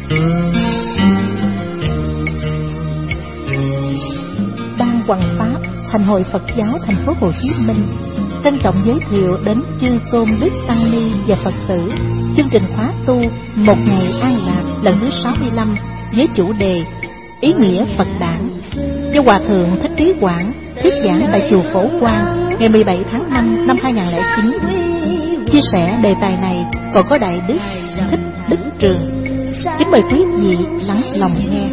Ban Hoằng Pháp, Thành hội Phật giáo thành phố Hồ Chí Minh trân trọng giới thiệu đến chư tôn đức tăng ni và Phật tử chương trình khóa tu Một Ngày An Lạc lần thứ 65 với chủ đề Ý nghĩa Phật Đản do Hòa Thượng Thích Trí Quảng thuyết giảng tại chùa Phổ Quang ngày 17 tháng 5 năm 2009. Chia sẻ đề tài này còn có Đại Đức Thích Đức Trường. Kính mời quý vị lắng lòng nghe.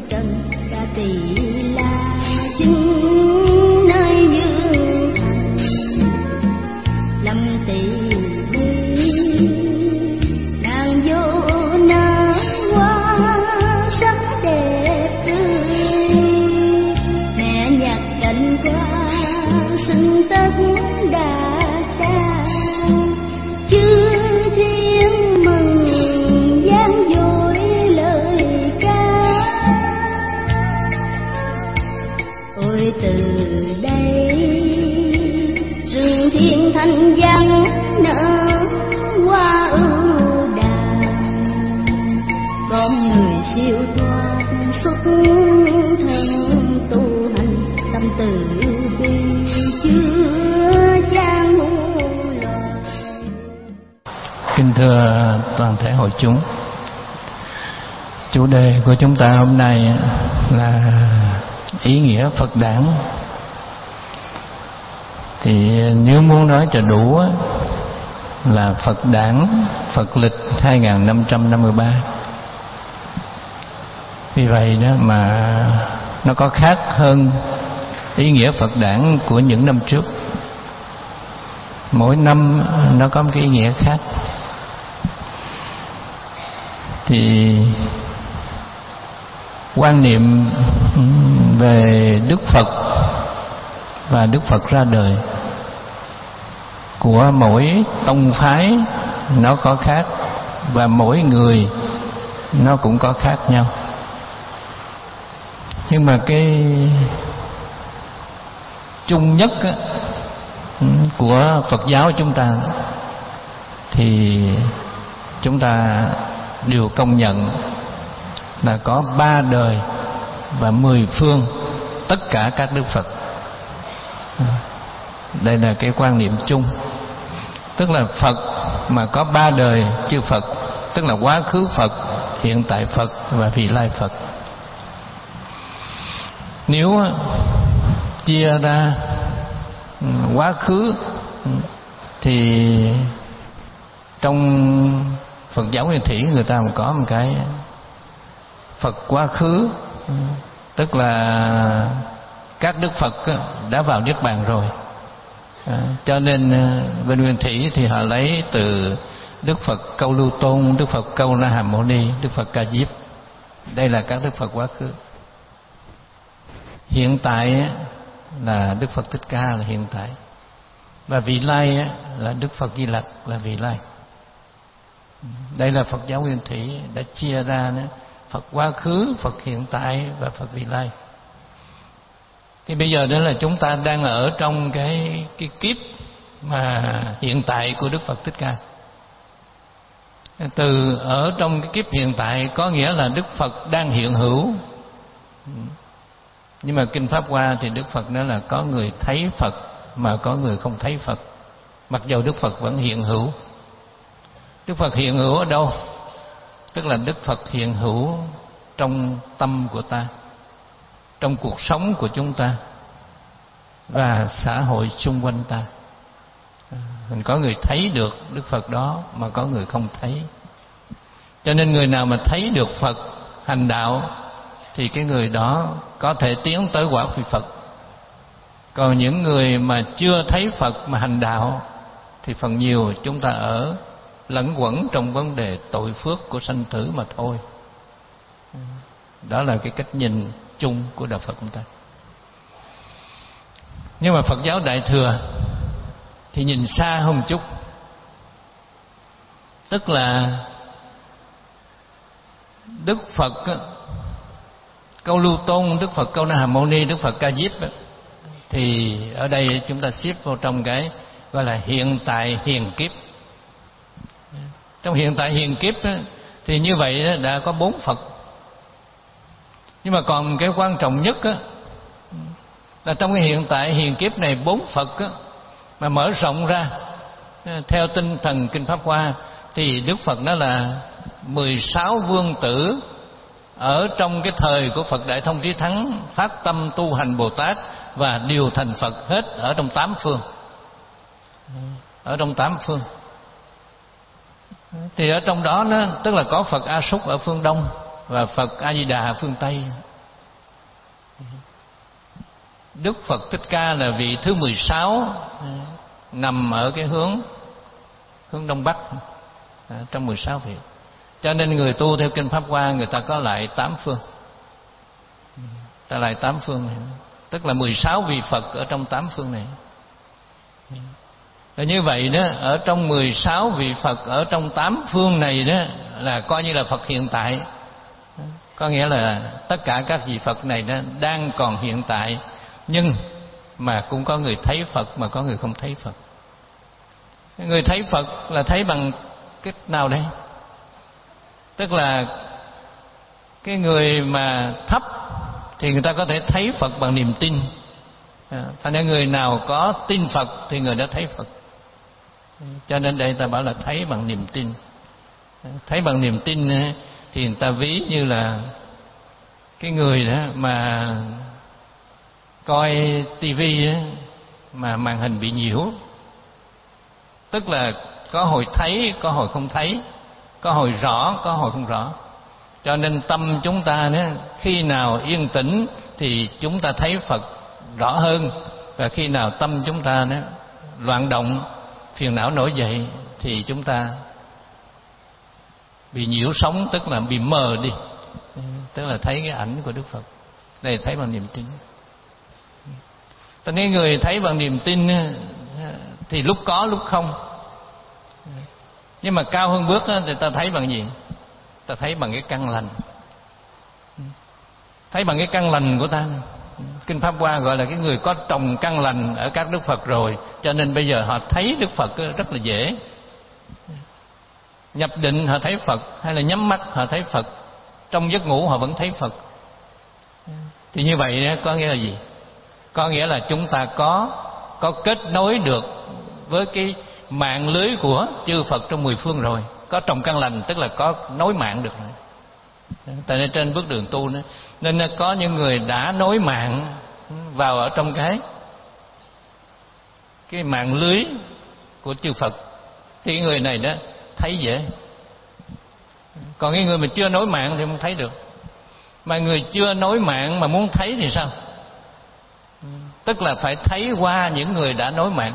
Kính thưa toàn thể hội chúng, chủ đề của chúng ta hôm nay là ý nghĩa Phật Đản. Thì nếu muốn nói cho đủ là Phật Đản Phật lịch 2553. Vì vậy đó mà nó có khác hơn ý nghĩa Phật Đản của những năm trước. Mỗi năm nó có một cái ý nghĩa khác. Thì quan niệm về Đức Phật và Đức Phật ra đời của mỗi tông phái nó có khác, và mỗi người nó cũng có khác nhau. Nhưng mà cái chung nhất của Phật giáo chúng ta thì chúng ta đều công nhận là có 3 đời và 10 phương tất cả các Đức Phật. Đây là cái quan niệm chung. Tức là Phật mà có 3 đời chư Phật, tức là quá khứ Phật, hiện tại Phật và vị lai Phật. Nếu chia ra quá khứ thì trong Phật giáo Nguyên Thủy người ta có một cái Phật quá khứ, tức là các Đức Phật đã vào Niết Bàn rồi. Cho nên bên Nguyên Thủy thì họ lấy từ Đức Phật Câu Lưu Tôn, Đức Phật Câu Na Hàm Mâu Ni, Đức Phật Ca Diếp. Đây là các Đức Phật quá khứ. Hiện tại là Đức Phật Thích Ca là hiện tại, và vị lai là Đức Phật Di Lặc là vị lai. Đây là Phật giáo Nguyên Thủy đã chia ra nữa, Phật quá khứ, Phật hiện tại và Phật vị lai. Thì bây giờ đó là chúng ta đang ở trong cái kiếp mà hiện tại của Đức Phật Thích Ca. Từ ở trong cái kiếp hiện tại có nghĩa là Đức Phật đang hiện hữu. Nhưng mà Kinh Pháp Hoa thì Đức Phật nói là có người thấy Phật mà có người không thấy Phật. Mặc dù Đức Phật vẫn hiện hữu. Đức Phật hiện hữu ở đâu? Tức là Đức Phật hiện hữu trong tâm của ta, trong cuộc sống của chúng ta và xã hội xung quanh ta. Mình có người thấy được Đức Phật đó mà có người không thấy. Cho nên người nào mà thấy được Phật hành đạo thì cái người đó có thể tiến tới quả vị Phật. Còn những người mà chưa thấy Phật mà hành đạo thì phần nhiều chúng ta ở lẫn quẩn trong vấn đề tội phước của sanh tử mà thôi. Đó là cái cách nhìn chung của Đạo Phật chúng ta. Nhưng mà Phật giáo Đại Thừa thì nhìn xa hơn một chút. Tức là Đức Phật Câu Lưu Tôn, Đức Phật Câu Na Hàm Mâu Ni, Đức Phật Ca Diếp thì ở đây chúng ta xếp vào trong cái gọi là hiện tại hiền kiếp. Trong hiện tại hiền kiếp Thì như vậy đã có 4 Phật. Nhưng mà còn cái quan trọng nhất á, là trong cái hiện tại hiện kiếp này 4 Phật á, mà mở rộng ra theo tinh thần Kinh Pháp Hoa thì Đức Phật đó là 16 vương tử ở trong cái thời của Phật Đại Thông Trí Thắng phát tâm tu hành Bồ Tát và đều thành Phật hết ở trong 8 phương. Ở trong 8 phương. Thì ở trong đó nó tức là có Phật A Súc ở phương Đông và Phật A Di Đà ở phương Tây. Đức Phật Thích Ca là vị thứ 16, nằm ở cái hướng Đông Bắc trong 16 vị. Cho nên người tu theo Kinh Pháp Hoa người ta có lại 8 phương. Ta lại 8 phương này. Tức là 16 vị Phật ở trong 8 phương này. Và như vậy đó, ở trong 16 vị Phật ở trong 8 phương này đó là coi như là Phật hiện tại. Có nghĩa là tất cả các vị Phật này đó đang còn hiện tại, nhưng mà cũng có người thấy Phật mà có người không thấy Phật. Người thấy Phật là thấy bằng cách nào đây? Tức là cái người mà thấp thì người ta có thể thấy Phật bằng niềm tin. Thành ra người nào có tin Phật thì người đó thấy Phật. Cho nên đây ta bảo là thấy bằng niềm tin. Thấy bằng niềm tin thì người ta ví như là cái người đó mà coi tivi mà màn hình bị nhiễu, tức là có hồi thấy, có hồi không thấy, có hồi rõ, có hồi không rõ. Cho nên tâm chúng ta đó, khi nào yên tĩnh thì chúng ta thấy Phật rõ hơn, và khi nào tâm chúng ta đó loạn động, phiền não nổi dậy thì chúng ta bị nhiễu sóng, tức là bị mờ đi, tức là thấy cái ảnh của Đức Phật. Đây thấy bằng niềm tin. Ta nói người thấy bằng niềm tin thì lúc có lúc không. Nhưng mà cao hơn bước thì ta thấy bằng gì? Ta thấy bằng cái căn lành. Thấy bằng cái căn lành của ta. Kinh Pháp Hoa gọi là cái người có trồng căn lành ở các Đức Phật rồi, cho nên bây giờ họ thấy Đức Phật rất là dễ. Nhập định họ thấy Phật, hay là nhắm mắt họ thấy Phật, trong giấc ngủ họ vẫn thấy Phật. Thì như vậy có nghĩa là gì? Có nghĩa là chúng ta có kết nối được với cái mạng lưới của chư Phật trong 10 phương rồi. Có trồng căn lành tức là có nối mạng được rồi. Tại nên trên bước đường tu nữa, nên có những người đã nối mạng vào ở trong cái mạng lưới của chư Phật, thì người này đó thấy dễ. Còn cái người mà chưa nối mạng thì không thấy được. Mà người chưa nối mạng mà muốn thấy thì sao? Tức là phải thấy qua những người đã nối mạng.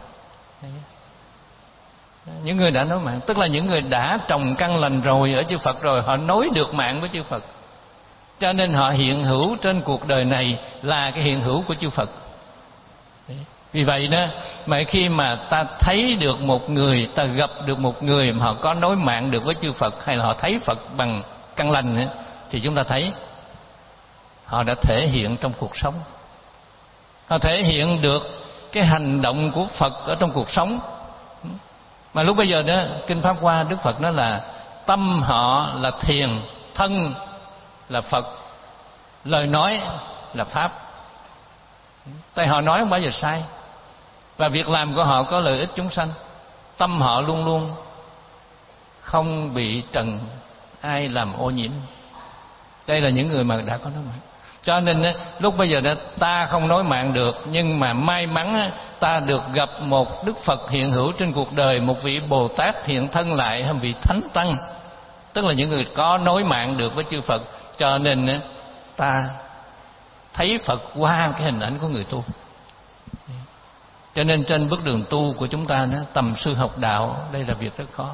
Những người đã nối mạng tức là những người đã trồng căn lành rồi ở chư Phật rồi, họ nối được mạng với chư Phật, cho nên họ hiện hữu trên cuộc đời này là cái hiện hữu của chư Phật. Vì vậy đó, mà khi mà ta thấy được một người, ta gặp được một người mà họ có nối mạng được với chư Phật, hay là họ thấy Phật bằng căn lành, thì chúng ta thấy họ đã thể hiện trong cuộc sống. Họ thể hiện được cái hành động của Phật ở trong cuộc sống. Mà lúc bây giờ đó, Kinh Pháp Hoa Đức Phật nói là tâm họ là thiền, thân là Phật, lời nói là Pháp. Tại họ nói không bao giờ sai, và việc làm của họ có lợi ích chúng sanh. Tâm họ luôn luôn không bị trần ai làm ô nhiễm. Đây là những người mà đã có nối mạng. Cho nên lúc bây giờ đó, ta không nối mạng được, nhưng mà may mắn ta được gặp một Đức Phật hiện hữu trên cuộc đời, một vị Bồ Tát hiện thân lại, hay vị Thánh Tăng, tức là những người có nối mạng được với chư Phật. Cho nên ta thấy Phật qua cái hình ảnh của người tu. Cho nên trên bước đường tu của chúng ta, tầm sư học đạo, đây là việc rất khó.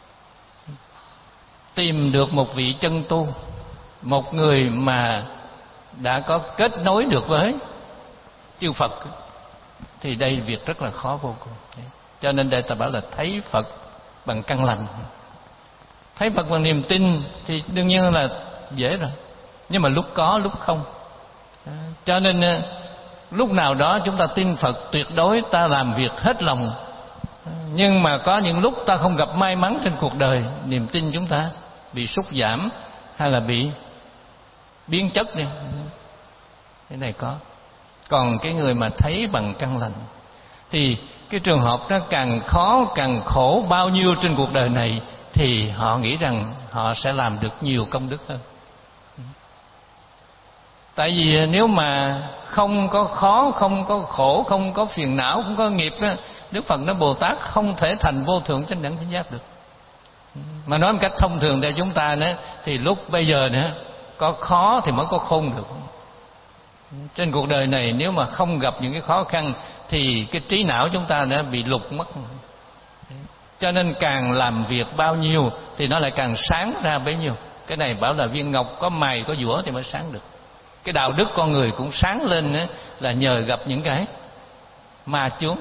Tìm được một vị chân tu, một người mà đã có kết nối được với chư Phật, thì đây việc rất là khó vô cùng. Cho nên đây ta bảo là thấy Phật bằng căn lành. Thấy Phật bằng niềm tin thì đương nhiên là dễ rồi, nhưng mà lúc có lúc không. Cho nên lúc nào đó chúng ta tin Phật tuyệt đối, ta làm việc hết lòng. Nhưng mà có những lúc ta không gặp may mắn trên cuộc đời, niềm tin chúng ta bị sút giảm hay là bị biến chất đi, cái này có. Còn cái người mà thấy bằng căn lành thì cái trường hợp nó càng khó càng khổ bao nhiêu trên cuộc đời này thì họ nghĩ rằng họ sẽ làm được nhiều công đức hơn. Tại vì nếu mà không có khó, không có khổ, không có phiền não, không có nghiệp đó, Đức Phật nói Bồ Tát không thể thành vô thượng chánh đẳng chánh giác được. Mà nói một cách thông thường để chúng ta nữa thì lúc bây giờ nữa có khó thì mới có khôn được. Trên cuộc đời này nếu mà không gặp những cái khó khăn thì cái trí não chúng ta đã bị lục mất. Cho nên càng làm việc bao nhiêu thì nó lại càng sáng ra bấy nhiêu. Cái này bảo là viên ngọc có mài có dũa thì mới sáng được. Cái đạo đức con người cũng sáng lên nữa là nhờ gặp những cái ma chướng.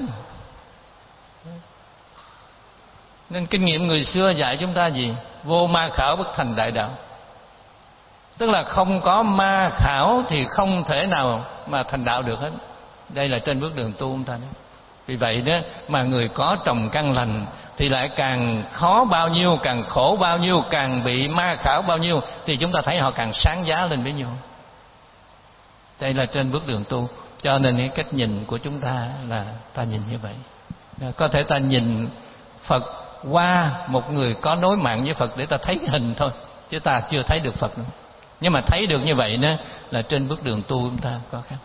Nên kinh nghiệm người xưa dạy chúng ta gì? Vô ma khảo bất thành đại đạo. Tức là không có ma khảo thì không thể nào mà thành đạo được hết. Đây là trên bước đường tu chúng ta đó. Vì vậy đó mà người có trồng căn lành thì lại càng khó bao nhiêu, càng khổ bao nhiêu, càng bị ma khảo bao nhiêu thì chúng ta thấy họ càng sáng giá lên bấy nhiêu. Đây là trên bước đường tu. Cho nên cái cách nhìn của chúng ta là ta nhìn như vậy. Có thể ta nhìn Phật qua một người có nối mạng với Phật để ta thấy hình thôi, chứ ta chưa thấy được Phật nữa. Nhưng mà thấy được như vậy đó là trên bước đường tu chúng ta có khác.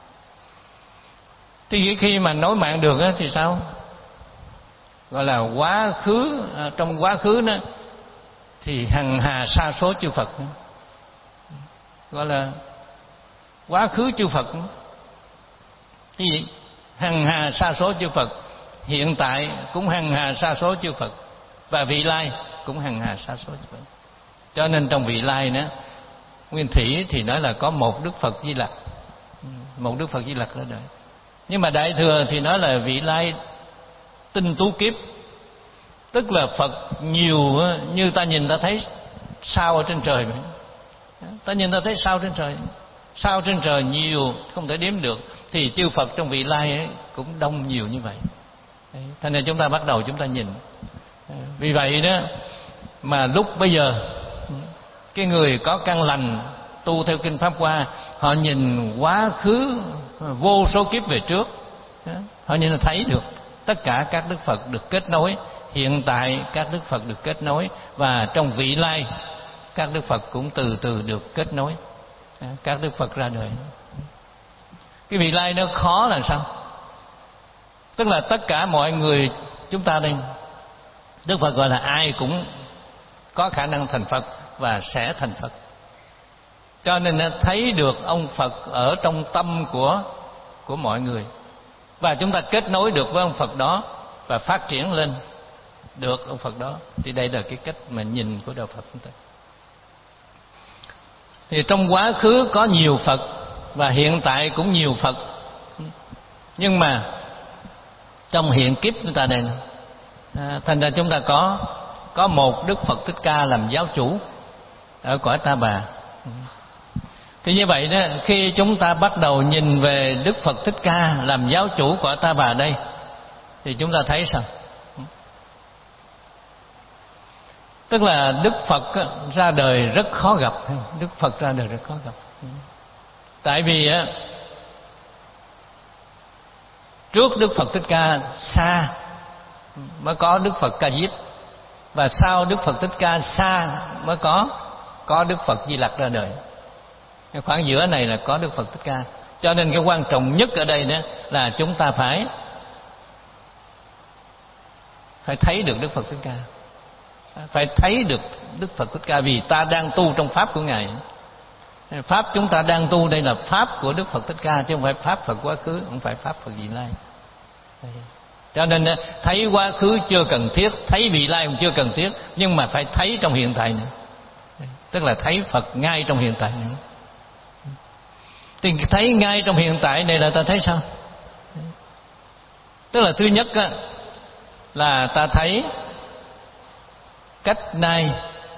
Thì khi mà nối mạng được đó, thì sao? Gọi là quá khứ, trong quá khứ đó thì hằng hà sa số chư Phật, gọi là quá khứ chư Phật. Cái gì? Hằng hà sa số chư Phật. Hiện tại cũng hằng hà sa số chư Phật, và vị lai cũng hằng hà sa số chư Phật. Cho nên trong vị lai đó, Nguyên Thủy thì nói là có một Đức Phật Di Lặc, một Đức Phật Di Lặc ra đời. Nhưng mà Đại Thừa thì nói là vị lai tinh tú kiếp, tức là Phật nhiều như ta nhìn ta thấy sao ở trên trời vậy. Ta nhìn ta thấy sao trên trời, sao trên trời nhiều không thể đếm được, thì chư Phật trong vị lai ấy cũng đông nhiều như vậy. Thế nên chúng ta bắt đầu chúng ta nhìn. Vì vậy đó mà lúc bây giờ cái người có căn lành tu theo kinh Pháp Hoa, họ nhìn quá khứ vô số kiếp về trước, họ nhìn thấy được tất cả các Đức Phật được kết nối. Hiện tại các Đức Phật được kết nối, và trong vị lai các Đức Phật cũng từ từ được kết nối. Các Đức Phật ra đời. Cái vị lai nó khó là sao? Tức là tất cả mọi người chúng ta đây, Đức Phật gọi là ai cũng có khả năng thành Phật và sẽ thành Phật. Cho nên thấy được ông Phật ở trong tâm của mọi người, và chúng ta kết nối được với ông Phật đó và phát triển lên được ông Phật đó. Thì đây là cái cách mà nhìn của đạo Phật chúng ta. Thì trong quá khứ có nhiều Phật và hiện tại cũng nhiều Phật, nhưng mà trong hiện kiếp chúng ta đây, thành ra chúng ta có một Đức Phật Thích Ca làm giáo chủ ở cõi Ta Bà. Thì như vậy đó, khi chúng ta bắt đầu nhìn về Đức Phật Thích Ca làm giáo chủ cõi Ta Bà đây, thì chúng ta thấy sao? Tức là Đức Phật ra đời rất khó gặp. Đức Phật ra đời rất khó gặp. Tại vì trước Đức Phật Thích Ca xa mới có Đức Phật Ca Diếp, và sau Đức Phật Thích Ca xa mới có Đức Phật Di Lặc ra đời. Cái khoảng giữa này là có Đức Phật Thích Ca. Cho nên cái quan trọng nhất ở đây đó là chúng ta phải thấy được Đức Phật Thích Ca, phải thấy được Đức Phật Thích Ca, vì ta đang tu trong pháp của Ngài. Pháp chúng ta đang tu đây là pháp của Đức Phật Thích Ca, chứ không phải pháp Phật quá khứ, không phải pháp Phật vị lai. Cho nên thấy quá khứ chưa cần thiết, thấy vị lai cũng chưa cần thiết, nhưng mà phải thấy trong hiện tại nữa. Tức là thấy Phật ngay trong hiện tại nữa. Thì thấy ngay trong hiện tại này là ta thấy sao? Tức là thứ nhất là ta thấy cách nay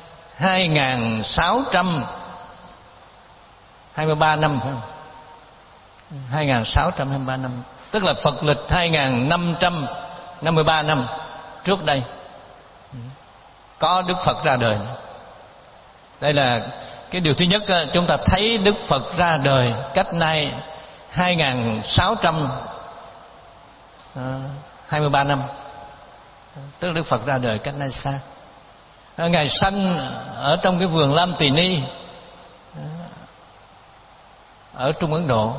2623 năm, phải không? 2623 năm, tức là Phật lịch 2553 năm trước đây có Đức Phật ra đời. Đây là cái điều thứ nhất. Chúng ta thấy Đức Phật ra đời cách nay 2623 năm, tức Đức Phật ra đời cách nay xa. Ngài sanh ở trong cái vườn Lam Tỳ Ni ở Trung Ấn Độ.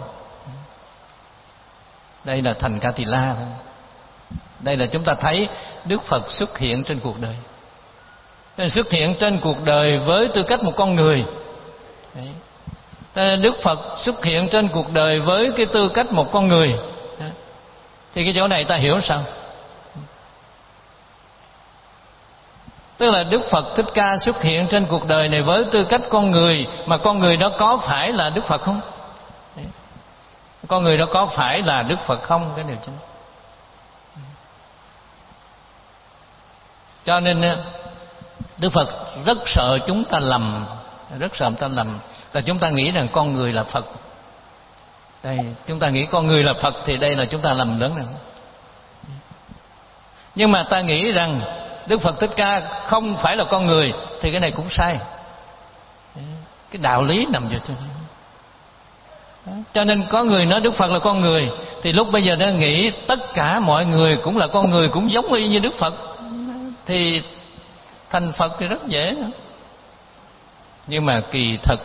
Đây là thành Ca Tỳ La. Đây là chúng ta thấy Đức Phật xuất hiện trên cuộc đời. Xuất hiện trên cuộc đời với tư cách một con người. Đức Phật xuất hiện trên cuộc đời với cái tư cách một con người. Thì cái chỗ này ta hiểu sao? Tức là Đức Phật Thích Ca xuất hiện trên cuộc đời này với tư cách con người, mà con người đó có phải là Đức Phật không? Con người đó có phải là Đức Phật không? Cái điều chính. Cho nên Đức Phật rất sợ chúng ta lầm, rất sợ chúng ta lầm, là chúng ta nghĩ rằng con người là Phật. Đây, chúng ta nghĩ con người là Phật thì đây là chúng ta lầm lớn rồi. Nhưng mà ta nghĩ rằng Đức Phật Thích Ca không phải là con người thì cái này cũng sai. Cái đạo lý nằm vào chỗ này. Cho nên có người nói Đức Phật là con người, thì lúc bây giờ nó nghĩ tất cả mọi người cũng là con người, cũng giống y như Đức Phật, thì thành Phật thì rất dễ. Nhưng mà kỳ thực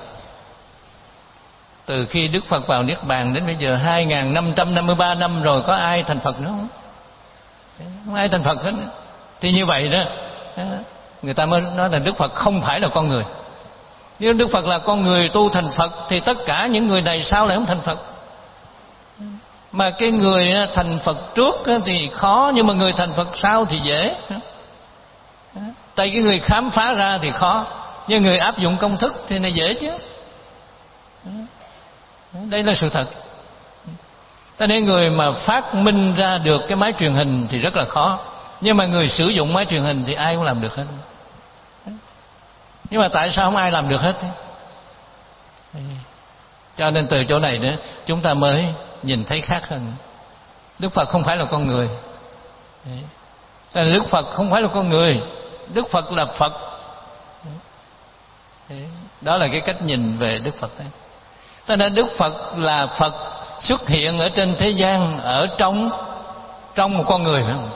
từ khi Đức Phật vào Niết Bàn đến bây giờ 2553 năm rồi, có ai thành Phật nữa không? Không ai thành Phật hết. Thì như vậy đó, người ta mới nói là Đức Phật không phải là con người. Nếu Đức Phật là con người tu thành Phật thì tất cả những người này sao lại không thành Phật? Mà cái người thành Phật trước thì khó, nhưng mà người thành Phật sau thì dễ. Tại cái người khám phá ra thì khó, nhưng người áp dụng công thức thì này dễ chứ. Đây là sự thật. Cho nên người mà phát minh ra được cái máy truyền hình thì rất là khó, nhưng mà người sử dụng máy truyền hình thì ai cũng làm được hết. Nhưng mà tại sao không ai làm được hết? Cho nên từ chỗ này nữa chúng ta mới nhìn thấy khác hơn. Đức Phật không phải là con người. Đức Phật không phải là con người, Đức Phật là Phật. Đó là cái cách nhìn về Đức Phật đấy. Cho nên Đức Phật là Phật xuất hiện ở trên thế gian, ở trong một con người, phải không?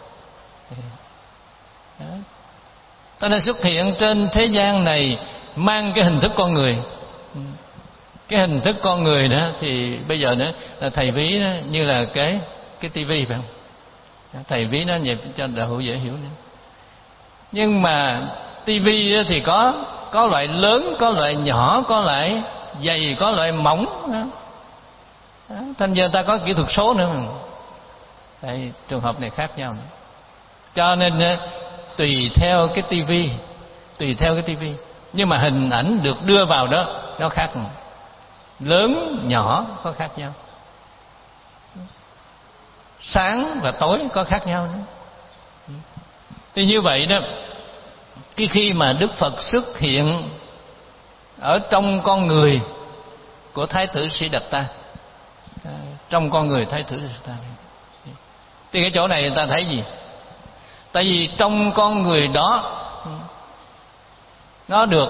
Cho nên xuất hiện trên thế gian này mang cái hình thức con người. Cái hình thức con người đó thì bây giờ nữa là thầy ví đó, như là cái tivi, phải không? Thầy ví nó vậy cho đạo hữu dễ hiểu nữa. Nhưng mà tivi thì có loại lớn, có loại nhỏ, có loại dày, có loại mỏng. Thành giờ ta có kỹ thuật số nữa. Tại trường hợp này khác nhau nữa. Cho nên tùy theo cái tivi, nhưng mà hình ảnh được đưa vào đó nó khác, lớn nhỏ có khác nhau, sáng và tối có khác nhau nữa. Thì như vậy đó, cái khi mà Đức Phật xuất hiện ở trong con người của Thái tử Siddhartha, trong con người Thái tử Siddhartha, thì cái chỗ này người ta thấy gì? Tại vì trong con người đó nó được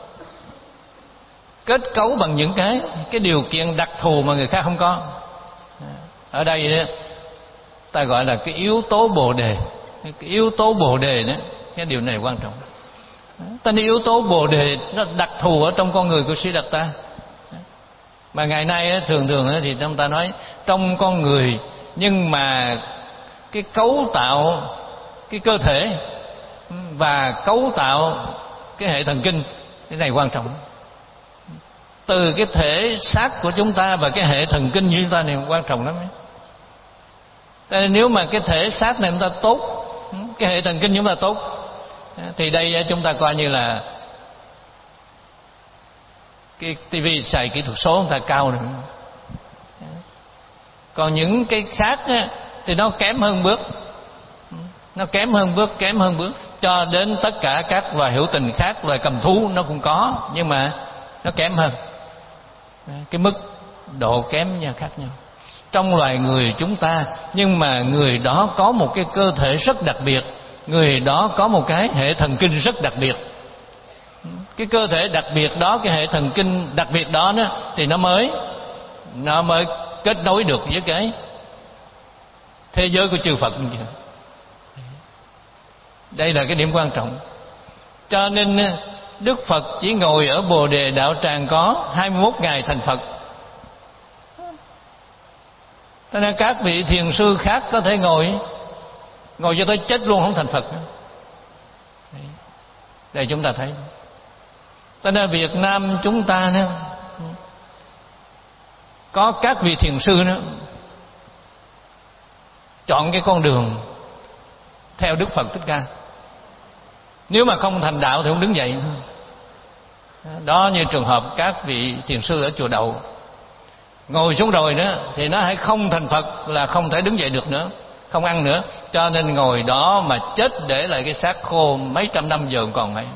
kết cấu bằng những cái điều kiện đặc thù mà người khác không có. Ở đây đó, ta gọi là cái yếu tố Bồ Đề. Cái yếu tố Bồ Đề đó, cái điều này quan trọng. Ta nói yếu tố Bồ Đề nó đặc thù ở trong con người của Siddhartha. Mà ngày nay thường thì chúng ta nói trong con người, nhưng mà cái cấu tạo cái cơ thể và cấu tạo cái hệ thần kinh, cái này quan trọng. Từ cái thể xác của chúng ta và cái hệ thần kinh của chúng ta này quan trọng lắm. Nên nếu mà cái thể xác này chúng ta tốt, cái hệ thần kinh chúng ta tốt, thì đây chúng ta coi như là cái tivi xài kỹ thuật số chúng ta cao rồi. Còn những cái khác thì nó kém hơn bước. Nó kém hơn bước cho đến tất cả các loài hữu tình khác, loài cầm thú nó cũng có, nhưng mà nó kém hơn. Cái mức độ kém nhau khác nhau. Trong loài người chúng ta, nhưng mà người đó có một cái cơ thể rất đặc biệt, người đó có một cái hệ thần kinh rất đặc biệt. Cái cơ thể đặc biệt đó, cái hệ thần kinh đặc biệt đó thì nó mới kết nối được với cái thế giới của chư Phật. Đây là cái điểm quan trọng. Cho nên Đức Phật chỉ ngồi ở Bồ Đề Đạo Tràng có 21 ngày thành Phật. Cho nên các vị thiền sư khác có thể ngồi cho tới chết luôn không thành Phật. Đây chúng ta thấy. Cho nên Việt Nam chúng ta có các vị thiền sư chọn cái con đường theo Đức Phật Thích Ca. Nếu mà không thành đạo thì không đứng dậy. Đó, như trường hợp các vị thiền sư ở chùa Đậu, ngồi xuống rồi thì nó hãy không thành Phật là không thể đứng dậy được nữa, không ăn nữa, cho nên ngồi đó mà chết để lại cái xác khô mấy trăm năm giờ còn vậy.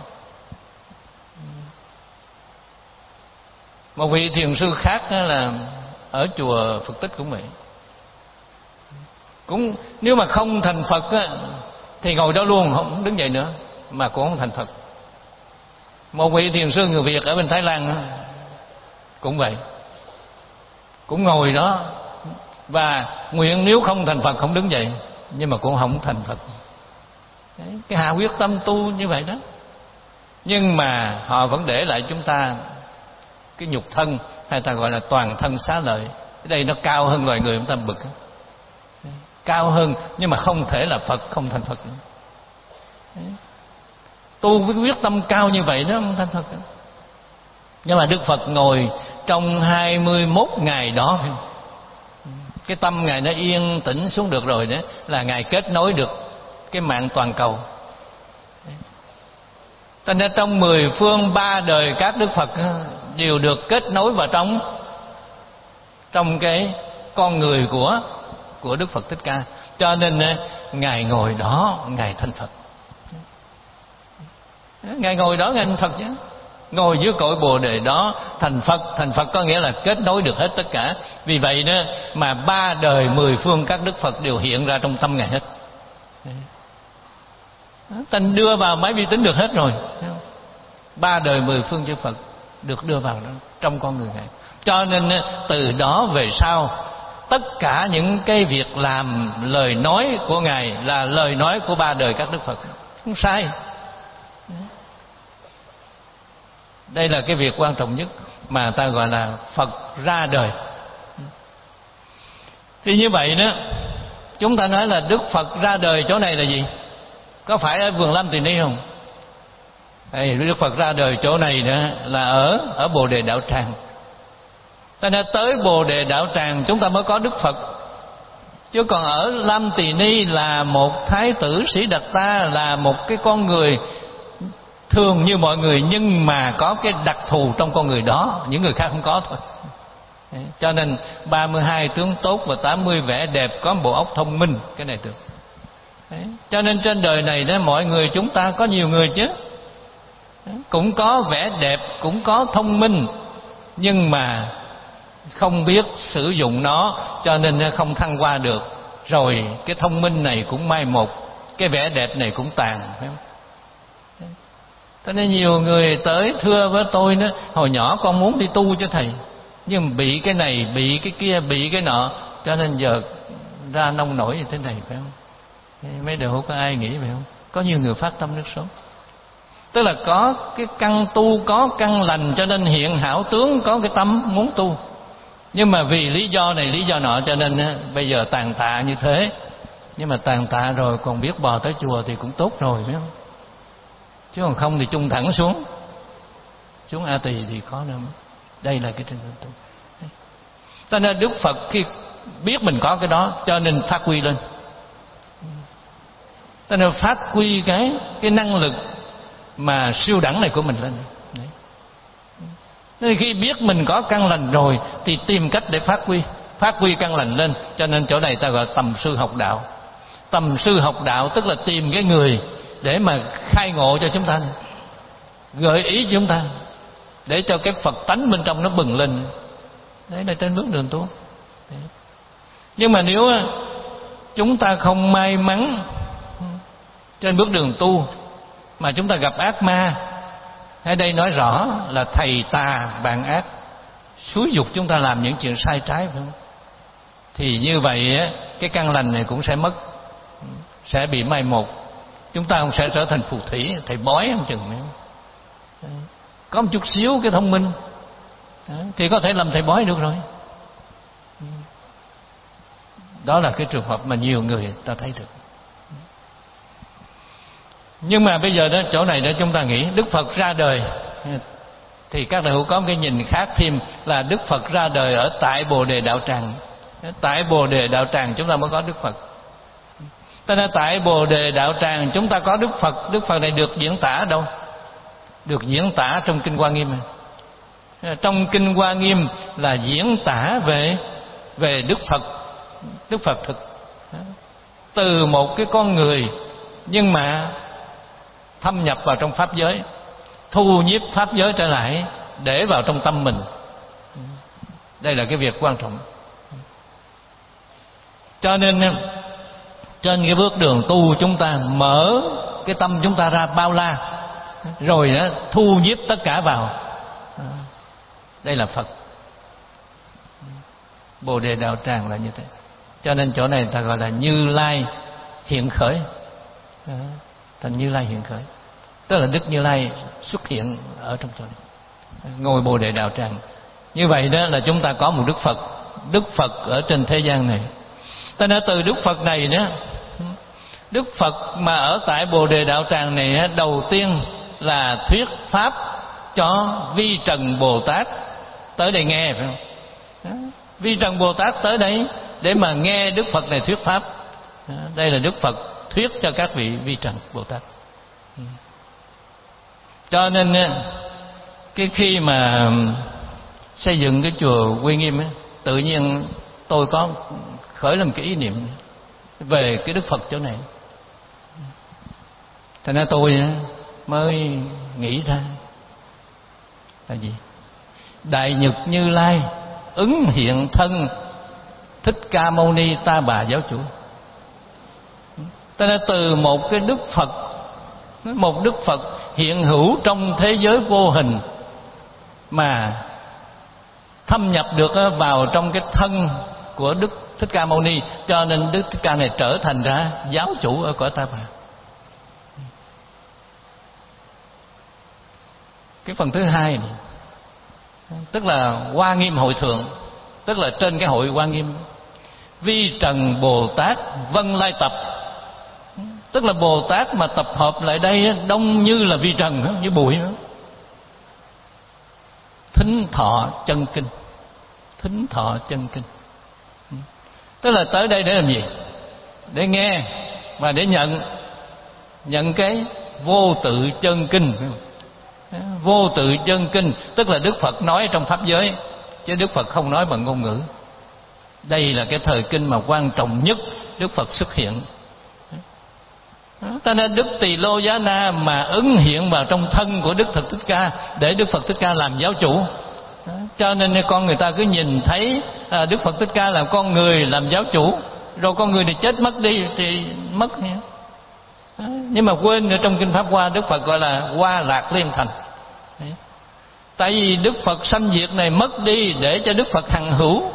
Một vị thiền sư khác là ở chùa Phật Tích cũng vậy, cũng nếu mà không thành Phật thì ngồi đó luôn, không đứng dậy nữa, mà cũng không thành Phật. Một vị thiền sư người Việt ở bên Thái Lan cũng vậy, cũng ngồi đó và nguyện nếu không thành Phật không đứng dậy, nhưng mà cũng không thành Phật. Đấy, cái hạ quyết tâm tu như vậy đó. Nhưng mà họ vẫn để lại chúng ta cái nhục thân, hay ta gọi là toàn thân xá lợi. Ở đây nó cao hơn loài người, chúng ta bực, cao hơn, nhưng mà không thể là Phật, không thành Phật nữa. Đấy. Tu với quyết tâm cao như vậy nó không thành Phật nữa. Nhưng mà Đức Phật ngồi trong 21 ngày đó, cái tâm Ngài nó yên tĩnh xuống được rồi, đó là Ngài kết nối được cái mạng toàn cầu. Cho nên trong 10 phương 3 đời các Đức Phật đều được kết nối vào trong cái con người của Đức Phật Thích Ca. Cho nên Ngài ngồi đó, Ngài thành Phật. Ngài ngồi đó, Ngài thành Phật chứ. Ngồi dưới cội Bồ Đề đó thành Phật. Thành Phật có nghĩa là kết nối được hết tất cả. Vì vậy đó mà 3 đời 10 phương các Đức Phật đều hiện ra trong tâm Ngài hết. Thành đưa vào máy vi tính được hết rồi. 3 đời 10 phương chư Phật được đưa vào đó, trong con người Ngài. Cho nên từ đó về sau, tất cả những cái việc làm, lời nói của Ngài là lời nói của 3 đời các Đức Phật, không sai. Đây là cái việc quan trọng nhất mà ta gọi là Phật ra đời. Thì như vậy đó, chúng ta nói là Đức Phật ra đời chỗ này là gì? Có phải ở vườn Lâm Tỳ Ni không? Đức Phật ra đời chỗ này nữa là ở Bồ Đề Đạo Tràng. Cho nên tới Bồ Đề Đạo Tràng chúng ta mới có Đức Phật. Chứ còn ở Lâm Tỳ Ni là một thái tử Sĩ Đạt Ta, là một cái con người thường như mọi người, nhưng mà có cái đặc thù trong con người đó, những người khác không có thôi. Cho nên 32 tướng tốt và 80 vẻ đẹp, có bộ óc thông minh, cái này được. Cho nên trên đời này đó, mọi người chúng ta có nhiều người chứ, cũng có vẻ đẹp, cũng có thông minh, nhưng mà không biết sử dụng nó, cho nên không thăng hoa được. Rồi cái thông minh này cũng mai một, cái vẻ đẹp này cũng tàn, phải không? Cho nên nhiều người tới thưa với tôi đó, hồi nhỏ con muốn đi tu cho thầy, nhưng bị cái này, bị cái kia, bị cái nọ, cho nên giờ ra nông nổi như thế này, phải không? Mấy điều có ai nghĩ vậy không? Có nhiều người phát tâm nước sống, tức là có cái căn tu, có căn lành, cho nên hiện hảo tướng, có cái tâm muốn tu. Nhưng mà vì lý do này lý do nọ, cho nên bây giờ tàn tạ như thế. Nhưng mà tàn tạ rồi còn biết bò tới chùa thì cũng tốt rồi, phải không? Chứ còn không thì chung thẳng xuống A Tỳ thì khó nữa. Đây là cái trình độ tu. Cho nên Đức Phật khi biết mình có cái đó, cho nên phát huy lên. Cho nên phát huy cái năng lực mà siêu đẳng này của mình lên. Đấy. Nên khi biết mình có căn lành rồi thì tìm cách để phát huy căn lành lên. Cho nên chỗ này ta gọi tầm sư học đạo. Tầm sư học đạo tức là tìm cái người để mà khai ngộ cho chúng ta, gợi ý cho chúng ta, để cho cái Phật tánh bên trong nó bừng lên. Đấy là trên bước đường tu. Đấy. Nhưng mà nếu chúng ta không may mắn trên bước đường tu mà chúng ta gặp ác ma, Ở đây nói rõ là thầy tà bạn ác xúi giục chúng ta làm những chuyện sai trái, phải không? Thì như vậy á, cái căn lành này cũng sẽ mất, sẽ bị mai một. Chúng ta cũng sẽ trở thành phù thủy, thầy bói không chừng nữa. Có một chút xíu cái thông minh thì có thể làm thầy bói được rồi. Đó là cái trường hợp mà nhiều người ta thấy được. Nhưng mà bây giờ đó, chỗ này đó chúng ta nghĩ Đức Phật ra đời, thì các đại hữu có một cái nhìn khác thêm là Đức Phật ra đời ở tại Bồ Đề Đạo Tràng. Tại Bồ Đề Đạo Tràng chúng ta mới có Đức Phật. Cho nên tại Bồ Đề Đạo Tràng chúng ta có Đức Phật. Đức Phật này được diễn tả ở đâu? Được diễn tả trong Kinh Hoa Nghiêm. Trong Kinh Hoa Nghiêm là diễn tả về Đức Phật. Đức Phật thực từ một cái con người, nhưng mà thâm nhập vào trong pháp giới, thu nhiếp pháp giới trở lại để vào trong tâm mình. Đây là cái việc quan trọng. Cho nên trên cái bước đường tu chúng ta mở cái tâm chúng ta ra bao la, rồi đó thu nhiếp tất cả vào. Đây là Phật. Bồ Đề Đạo Tràng là như thế. Cho nên chỗ này ta gọi là Như Lai hiện khởi. Thành Như Lai hiện khởi, tức là Đức Như Lai xuất hiện ở trong chỗ này, ngôi Bồ Đề Đạo Tràng. Như vậy đó là chúng ta có một Đức Phật. Đức Phật ở trên thế gian này. Ta nói từ Đức Phật này nữa, Đức Phật mà ở tại Bồ Đề Đạo Tràng này, đầu tiên là thuyết pháp cho Vi Trần Bồ Tát tới đây nghe, phải không? Vi Trần Bồ Tát tới đấy để mà nghe Đức Phật này thuyết pháp. Đây là Đức Phật thuyết cho các vị Vi Trần Bồ Tát. Cho nên cái khi mà xây dựng cái chùa Uy Nghiêm ấy, tự nhiên tôi có khởi lên cái ý niệm về cái Đức Phật chỗ này. Thành ra tôi mới nghĩ ra là gì? Đại Nhật Như Lai ứng hiện thân Thích Ca Mâu Ni Ta Bà Giáo Chủ. Ta nói từ một cái Đức Phật, một Đức Phật hiện hữu trong thế giới vô hình mà thâm nhập được vào trong cái thân của Đức Thích Ca Mâu Ni, cho nên Đức Thích Ca này trở thành ra giáo chủ ở cõi Ta Bà. Cái phần thứ hai này, tức là Hoa Nghiêm Hội Thượng, tức là trên cái hội Hoa Nghiêm, Vi Trần Bồ Tát Vân Lai Tập, tức là Bồ Tát mà tập hợp lại đây đông như là vi trần, như bụi. Thính thọ chân kinh. Thính thọ chân kinh, tức là tới đây để làm gì? Để nghe và để nhận cái vô tự chân kinh. Vô tự chân kinh tức là Đức Phật nói trong pháp giới, chứ Đức Phật không nói bằng ngôn ngữ. Đây là cái thời kinh mà quan trọng nhất Đức Phật xuất hiện. Ta nên Đức Tỳ Lô Giá Na mà ứng hiện vào trong thân của Đức Phật Thích Ca để Đức Phật Thích Ca làm giáo chủ. Cho nên con người ta cứ nhìn thấy Đức Phật Thích Ca là con người làm giáo chủ, rồi con người này chết mất đi thì mất. Nhưng mà quên ở trong Kinh Pháp Hoa, Đức Phật gọi là Hoa Lạc Liên Thành. Tại vì Đức Phật sanh diệt này mất đi để cho Đức Phật hằng hữu,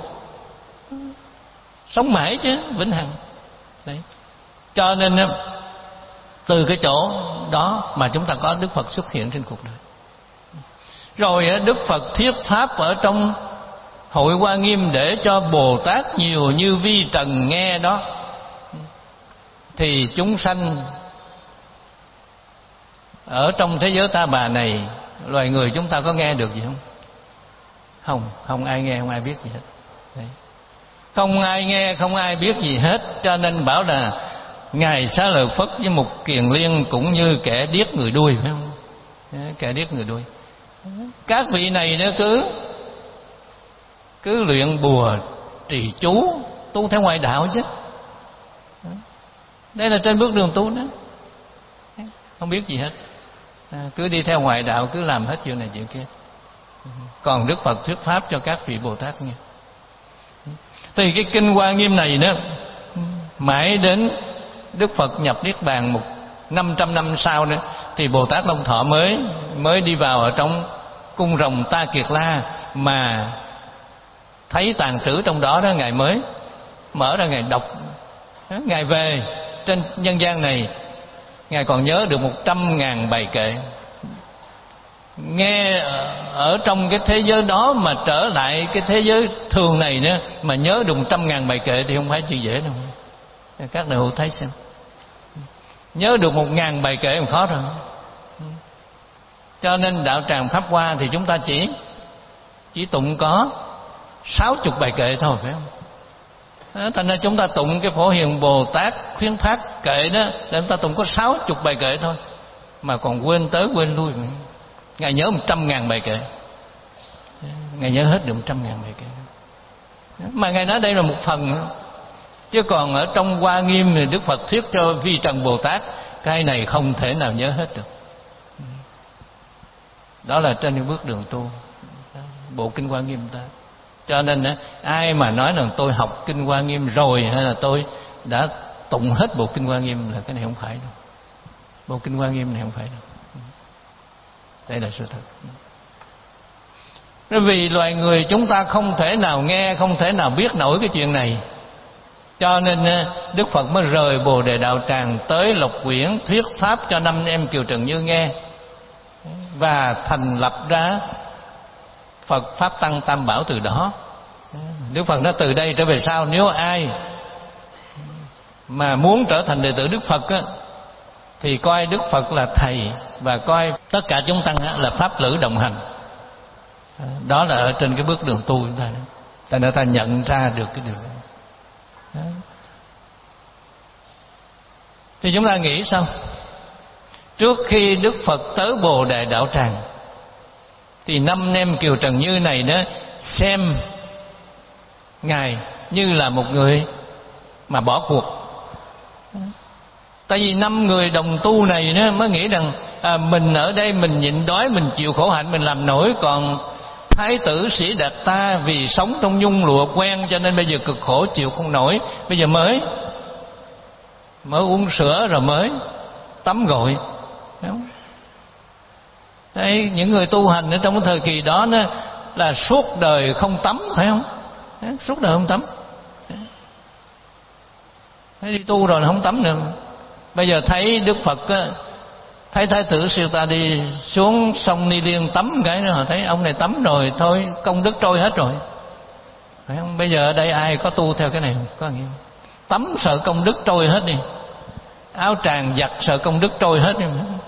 sống mãi chứ, vĩnh hằng. Đấy. Cho nên từ cái chỗ đó mà chúng ta có Đức Phật xuất hiện trên cuộc đời. Rồi Đức Phật thuyết pháp ở trong hội Hoa Nghiêm để cho Bồ Tát nhiều như vi trần nghe đó. Thì chúng sanh ở trong thế giới Ta Bà này, loài người chúng ta có nghe được gì không? Không ai nghe, không ai biết gì hết. Đấy. Không ai nghe, không ai biết gì hết. Cho nên bảo là Ngài Xá Lợi Phất với Mục Kiền Liên cũng như kẻ điếc người đuôi, phải không? Kẻ điếc người đuôi. Các vị này nó cứ luyện bùa trì chú, tu theo ngoại đạo chứ. Đây là trên bước đường tu đó, không biết gì hết. Cứ đi theo ngoại đạo, cứ làm hết chuyện này chuyện kia. Còn Đức Phật thuyết pháp cho các vị Bồ Tát nghe. Thì cái Kinh Hoa Nghiêm này đó, mãi đến Đức Phật nhập Niết Bàn 500 năm sau nữa, thì Bồ Tát Long Thọ mới mới đi vào ở trong cung rồng Ta Kiệt La mà thấy tàn trữ trong đó đó, Ngài mới mở ra Ngài đọc. Ngài về trên nhân gian này, Ngài còn nhớ được 100.000 bài kệ. Nghe ở trong cái thế giới đó mà trở lại cái thế giới thường này nữa mà nhớ được 100.000 bài kệ thì không phải chuyện dễ đâu. Các đại hữu thấy xem, nhớ được 1.000 bài kệ mà khó rồi. Cho nên đạo tràng Pháp Hoa thì chúng ta chỉ tụng có 60 bài kệ thôi, phải không? Thành ra chúng ta tụng cái Phổ Hiền Bồ Tát khuyến phát kệ đó, để chúng ta tụng có 60 bài kệ thôi mà còn quên tới quên lui. Ngài nhớ 100.000 bài kệ, Ngài nhớ hết được 100.000 bài kệ. Mà Ngài nói đây là một phần nữa. Chứ còn ở trong Hoa Nghiêm thì Đức Phật thuyết cho Vi Trần Bồ Tát, cái này không thể nào nhớ hết được. Đó là trên cái bước đường tu bộ kinh Hoa Nghiêm ta. Cho nên ai mà nói rằng tôi học kinh Hoa Nghiêm rồi hay là tôi đã tụng hết bộ kinh Hoa Nghiêm là cái này không phải đâu. Bộ kinh Hoa Nghiêm này không phải đâu. Đây là sự thật. Bởi vì loài người chúng ta không thể nào nghe, không thể nào biết nổi cái chuyện này. Cho nên Đức Phật mới rời Bồ Đề Đạo Tràng tới Lộc Quyển thuyết pháp cho 5 em Kiều Trần Như nghe, và thành lập ra Phật Pháp Tăng Tam Bảo từ đó. Đức Phật nói từ đây trở về sau, nếu ai mà muốn trở thành đệ tử Đức Phật á, thì coi Đức Phật là thầy và coi tất cả chúng tăng là pháp lữ đồng hành. Đó là ở trên cái bước đường tu chúng ta. Tại nên ta nhận ra được cái điều đó. Thì chúng ta nghĩ sao? Trước khi Đức Phật tới Bồ Đề Đạo Tràng thì 5 em Kiều Trần Như này đó xem Ngài như là một người mà bỏ cuộc. Tại vì 5 người đồng tu này đó mới nghĩ rằng mình ở đây mình nhịn đói, mình chịu khổ hạnh, mình làm nổi. Còn Thái tử Sĩ Đạt ta vì sống trong nhung lụa quen, cho nên bây giờ cực khổ chịu không nổi. Bây giờ mới uống sữa rồi mới tắm gội. Đấy, những người tu hành ở trong cái thời kỳ đó là suốt đời không tắm, phải không? Suốt đời không tắm. Đi tu rồi là không tắm nữa. Bây giờ thấy Đức Phật thấy Thái tử Siêu Ta đi xuống sông Ni Liên tắm cái nữa, họ thấy ông này tắm rồi thôi công đức trôi hết rồi, phải không? Bây giờ ở đây ai có tu theo cái này không? Có nghĩa tắm sợ công đức trôi hết đi, áo tràng giặt sợ công đức trôi hết đi.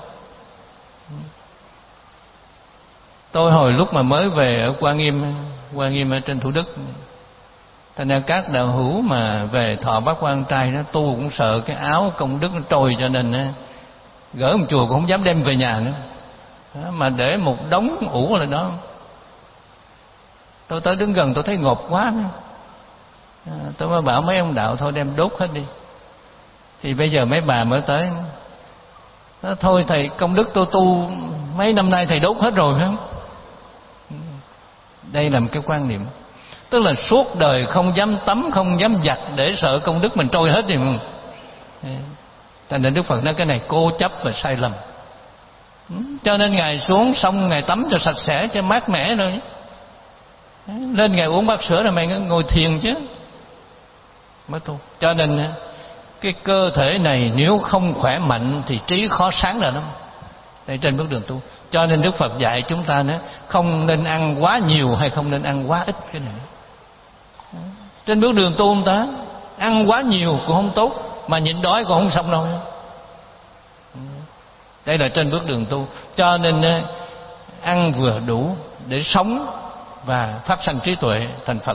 Tôi hồi lúc mà mới về ở Hoa Nghiêm ở trên Thủ Đức, thành ra các đạo hữu mà về thọ bát quan trai nó tu cũng sợ cái áo công đức nó trôi, cho nên gỡ một chùa cũng không dám đem về nhà nữa, mà để một đống ủ là đó. Tôi tới đứng gần tôi thấy ngột quá nữa. Tôi mới bảo mấy ông đạo thôi đem đốt hết đi. Thì bây giờ mấy bà mới tới nói, thôi thầy công đức tôi tu mấy năm nay thầy đốt hết rồi, phải không? Đây là một cái quan niệm, tức là suốt đời không dám tắm, không dám giặt để sợ công đức mình trôi hết đi. Thành nên Đức Phật nói cái này cố chấp và sai lầm. Cho nên Ngài xuống sông Ngài tắm cho sạch sẽ, cho mát mẻ rồi, lên Ngài uống bát sữa rồi mày ngồi thiền chứ mới tu. Cho nên cái cơ thể này nếu không khỏe mạnh thì trí khó sáng ra lắm. Đây trên bước đường tu. Cho nên Đức Phật dạy chúng ta nữa, không nên ăn quá nhiều hay không nên ăn quá ít cái này. Trên bước đường tu chúng ta ăn quá nhiều cũng không tốt, mà nhịn đói cũng không xong đâu. Đây là trên bước đường tu. Cho nên ăn vừa đủ để sống và phát sanh trí tuệ thành Phật.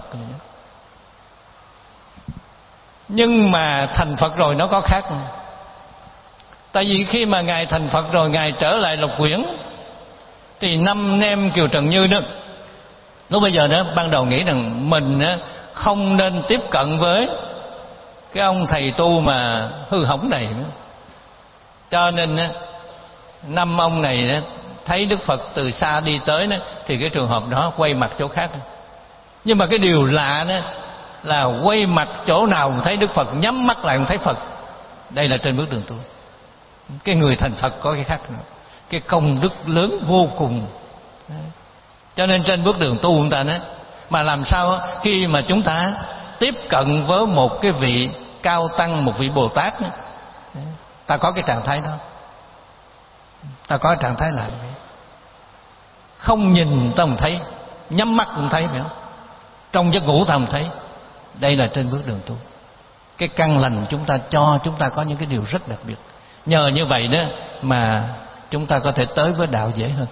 Nhưng mà thành Phật rồi nó có khác. Tại vì khi mà Ngài thành Phật rồi, Ngài trở lại Lộc Quyển thì 5 em Kiều Trần Như đó lúc bây giờ đó ban đầu nghĩ rằng mình không nên tiếp cận với cái ông thầy tu mà hư hỏng này nữa. Cho nên 5 ông này thấy Đức Phật từ xa đi tới đó, thì cái trường hợp đó quay mặt chỗ khác. Nhưng mà cái điều lạ đó là quay mặt chỗ nào cũng thấy Đức Phật, nhắm mắt lại cũng thấy Phật. Đây là trên bước đường tu. Cái người thành Phật có cái khác nữa. cái công đức lớn vô cùng. Cho nên trên bước đường tu chúng ta nói, mà làm sao khi mà chúng ta tiếp cận với một cái vị cao tăng, một vị Bồ Tát, ta có cái trạng thái đó, ta có cái trạng thái là không nhìn ta không thấy, nhắm mắt cũng thấy, phải không? Trong giấc ngủ ta không thấy. Đây là trên bước đường tu. Cái căn lành chúng ta cho chúng ta có những cái điều rất đặc biệt. Nhờ như vậy đó mà chúng ta có thể tới với đạo dễ hơn.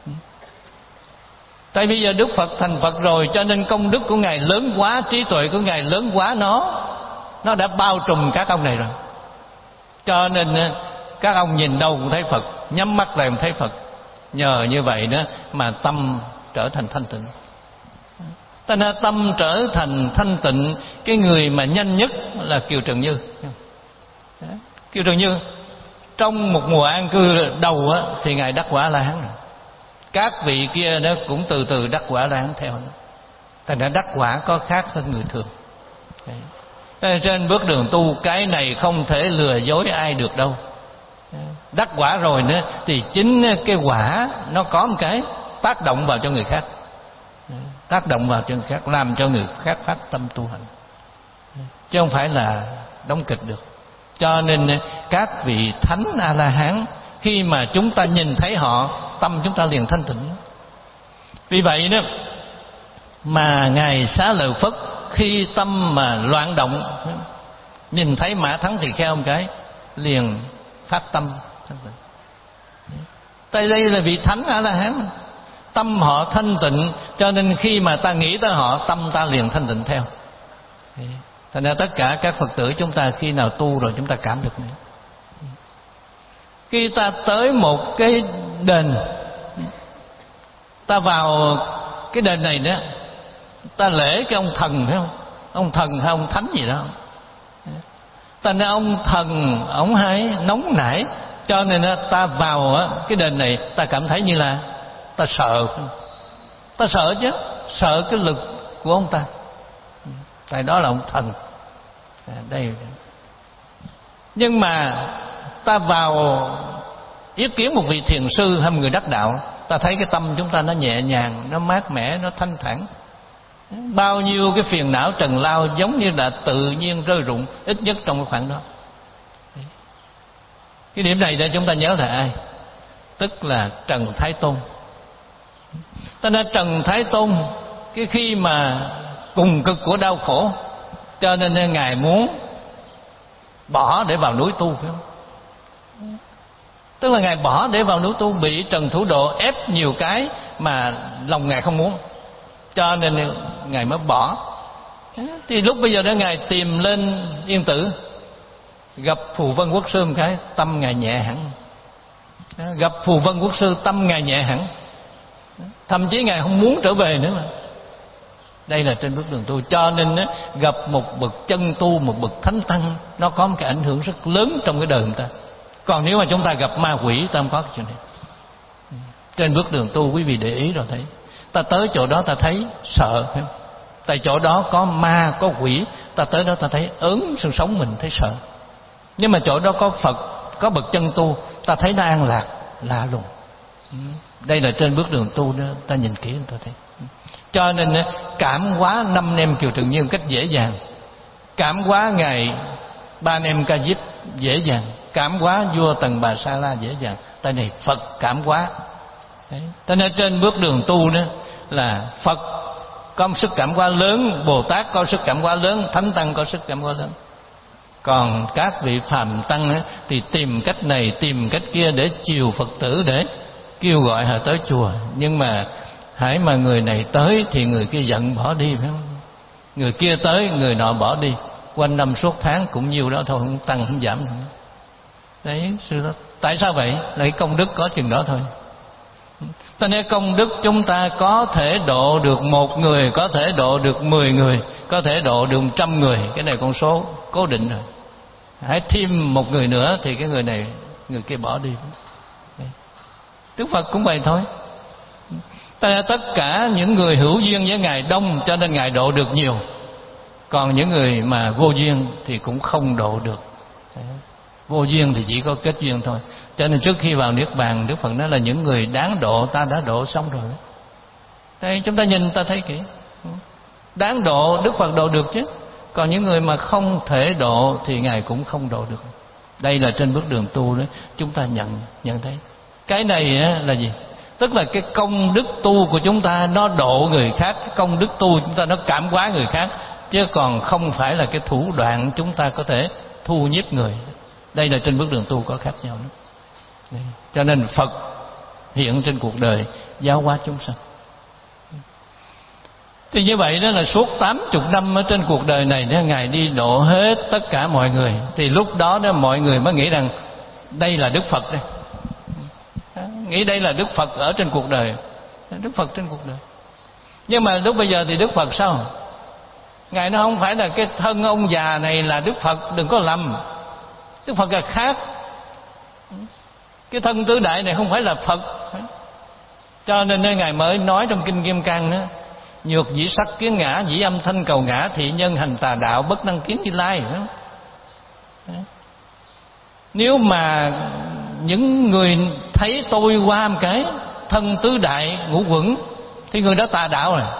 Tại bây giờ Đức Phật thành Phật rồi, cho nên công đức của Ngài lớn quá, trí tuệ của Ngài lớn quá, nó đã bao trùm các ông này rồi. Cho nên các ông nhìn đâu cũng thấy Phật, nhắm mắt lại cũng thấy Phật. Nhờ như vậy đó mà tâm trở thành thanh tịnh. Ta nói tâm trở thành thanh tịnh, cái người mà nhanh nhất là Kiều Trần Như. Kiều Trần Như trong một mùa an cư đầu á, thì Ngài đắc quả La Hán rồi. Các vị kia nó cũng từ từ đắc quả La Hán theo nó. Thành ra đắc quả có khác hơn người thường. Đấy. Trên bước đường tu cái này không thể lừa dối ai được đâu. Đắc quả rồi nữa thì chính cái quả nó có một cái tác động vào cho người khác, tác động vào cho người khác, làm cho người khác phát tâm tu hành, chứ không phải là đóng kịch được. Cho nên các vị thánh A La Hán, khi mà chúng ta nhìn thấy họ, tâm chúng ta liền thanh tịnh. Vì vậy đó mà Ngài Xá Lợi Phất khi tâm mà loạn động, nhìn thấy Mã Thắng Tỳ Kheo một cái liền phát tâm thanh tịnh. Đây là vị thánh A La Hán, tâm họ thanh tịnh, cho nên khi mà ta nghĩ tới họ, tâm ta liền thanh tịnh theo. Thành ra tất cả các Phật tử chúng ta khi nào tu rồi chúng ta cảm được nữa. Khi ta tới một cái đền, ta vào cái đền này đó, ta lễ cái ông thần, phải không? Ông thần hay ông thánh gì đó. Ta nói ông thần, ông hay nóng nảy, cho nên ta vào cái đền này ta cảm thấy như là ta sợ. Ta sợ chứ, sợ cái lực của ông ta. Tại đó là ông thần. Đây. Nhưng mà ta vào ý kiến một vị thiền sư hay một người đắc đạo, ta thấy cái tâm chúng ta nó nhẹ nhàng, nó mát mẻ, nó thanh thản. Bao nhiêu cái phiền não trần lao giống như là tự nhiên rơi rụng, ít nhất trong cái khoảng đó. Cái điểm này để chúng ta nhớ là ai? Tức là Trần Thái Tôn. Ta nói Trần Thái Tôn cái khi mà cùng cực của đau khổ, cho nên Ngài muốn bỏ để vào núi tu, phải không? Tức là Ngài bỏ để vào núi tu, bị Trần Thủ Độ ép nhiều cái mà lòng Ngài không muốn, cho nên Ngài mới bỏ. Thì lúc bây giờ đó Ngài tìm lên Yên Tử, gặp Phù Vân Quốc Sư một cái, tâm Ngài nhẹ hẳn. Gặp Phù Vân Quốc Sư tâm Ngài nhẹ hẳn, thậm chí Ngài không muốn trở về nữa mà. Đây là trên bước đường tu. Cho nên gặp một bậc chân tu, một bậc thánh tăng, nó có một cái ảnh hưởng rất lớn trong cái đời người ta. Còn nếu mà chúng ta gặp ma quỷ, ta không có cái chuyện này. Trên bước đường tu quý vị để ý rồi thấy, ta tới chỗ đó ta thấy sợ, phải không? Tại chỗ đó có ma, có quỷ, ta tới đó ta thấy ớn xương sống mình, thấy sợ. Nhưng mà chỗ đó có Phật, có bậc chân tu, ta thấy nó an lạc, lạ lùng. Đây là trên bước đường tu đó, ta nhìn kỹ ta thấy. Cho nên cảm hóa 5 nem Kiều Trần Như một cách dễ dàng, cảm hóa Ngài Ba Nem Ca Diếp dễ dàng, cảm hóa vua Tần Bà Sa La dễ dàng. Tại này Phật cảm hóa. Cho nên trên bước đường tu đó là Phật có sức cảm hóa lớn, Bồ Tát có sức cảm hóa lớn, Thánh Tăng có sức cảm hóa lớn. Còn các vị phàm tăng thì tìm cách này tìm cách kia để chiều Phật tử, để kêu gọi họ tới chùa. Nhưng mà hãy mà người này tới thì người kia giận bỏ đi, phải không? Người kia tới người nọ bỏ đi, quanh năm suốt tháng cũng nhiều đó thôi, không tăng không giảm nữa. Đấy, tại sao vậy? Là cái công đức có chừng đó thôi. Ta nói công đức chúng ta có thể độ được 1 người, có thể độ được 10 người, có thể độ được 100 người. Cái này con số cố định rồi. Hãy thêm 1 người nữa thì cái người này, người kia bỏ đi. Đức Phật cũng vậy thôi. Tất cả những người hữu duyên với Ngài đông, cho nên Ngài độ được nhiều. Còn những người mà vô duyên thì cũng không độ được. vô duyên thì chỉ có kết duyên thôi. Cho nên trước khi vào niết bàn, Đức Phật nói là những người đáng độ ta đã độ xong rồi. Đây chúng ta nhìn ta thấy kỹ, đáng độ Đức Phật độ được chứ, còn những người mà không thể độ thì Ngài cũng không độ được. Đây là trên bước đường tu đó, chúng ta nhận thấy. Cái này là gì? Tức là cái công đức tu của chúng ta nó độ người khác, công đức tu chúng ta nó cảm hóa người khác, chứ còn không phải là cái thủ đoạn chúng ta có thể thu nhiếp người. Đây là trên bước đường tu có khác nhau đó. Cho nên Phật hiện trên cuộc đời giáo hóa chúng sanh. Thì như vậy đó là suốt 80 năm ở trên cuộc đời này đó, Ngài đi độ hết tất cả mọi người. Thì lúc đó đó mọi người mới nghĩ rằng đây là Đức Phật đây. Nghĩ đây là Đức Phật ở trên cuộc đời, Đức Phật trên cuộc đời. Nhưng mà lúc bây giờ thì Đức Phật sao? Ngài nó không phải là cái thân ông già này là Đức Phật, đừng có lầm. Đức Phật là khác. Cái thân tứ đại này không phải là Phật. Cho nên Ngài mới nói trong Kinh Kim Cang đó: nhược dĩ sắc kiến ngã, dĩ âm thanh cầu ngã, thị nhân hành tà đạo, bất năng kiến Như Lai. Nếu mà những người thấy tôi qua một cái thân tứ đại ngũ quẩn thì người đó tà đạo rồi.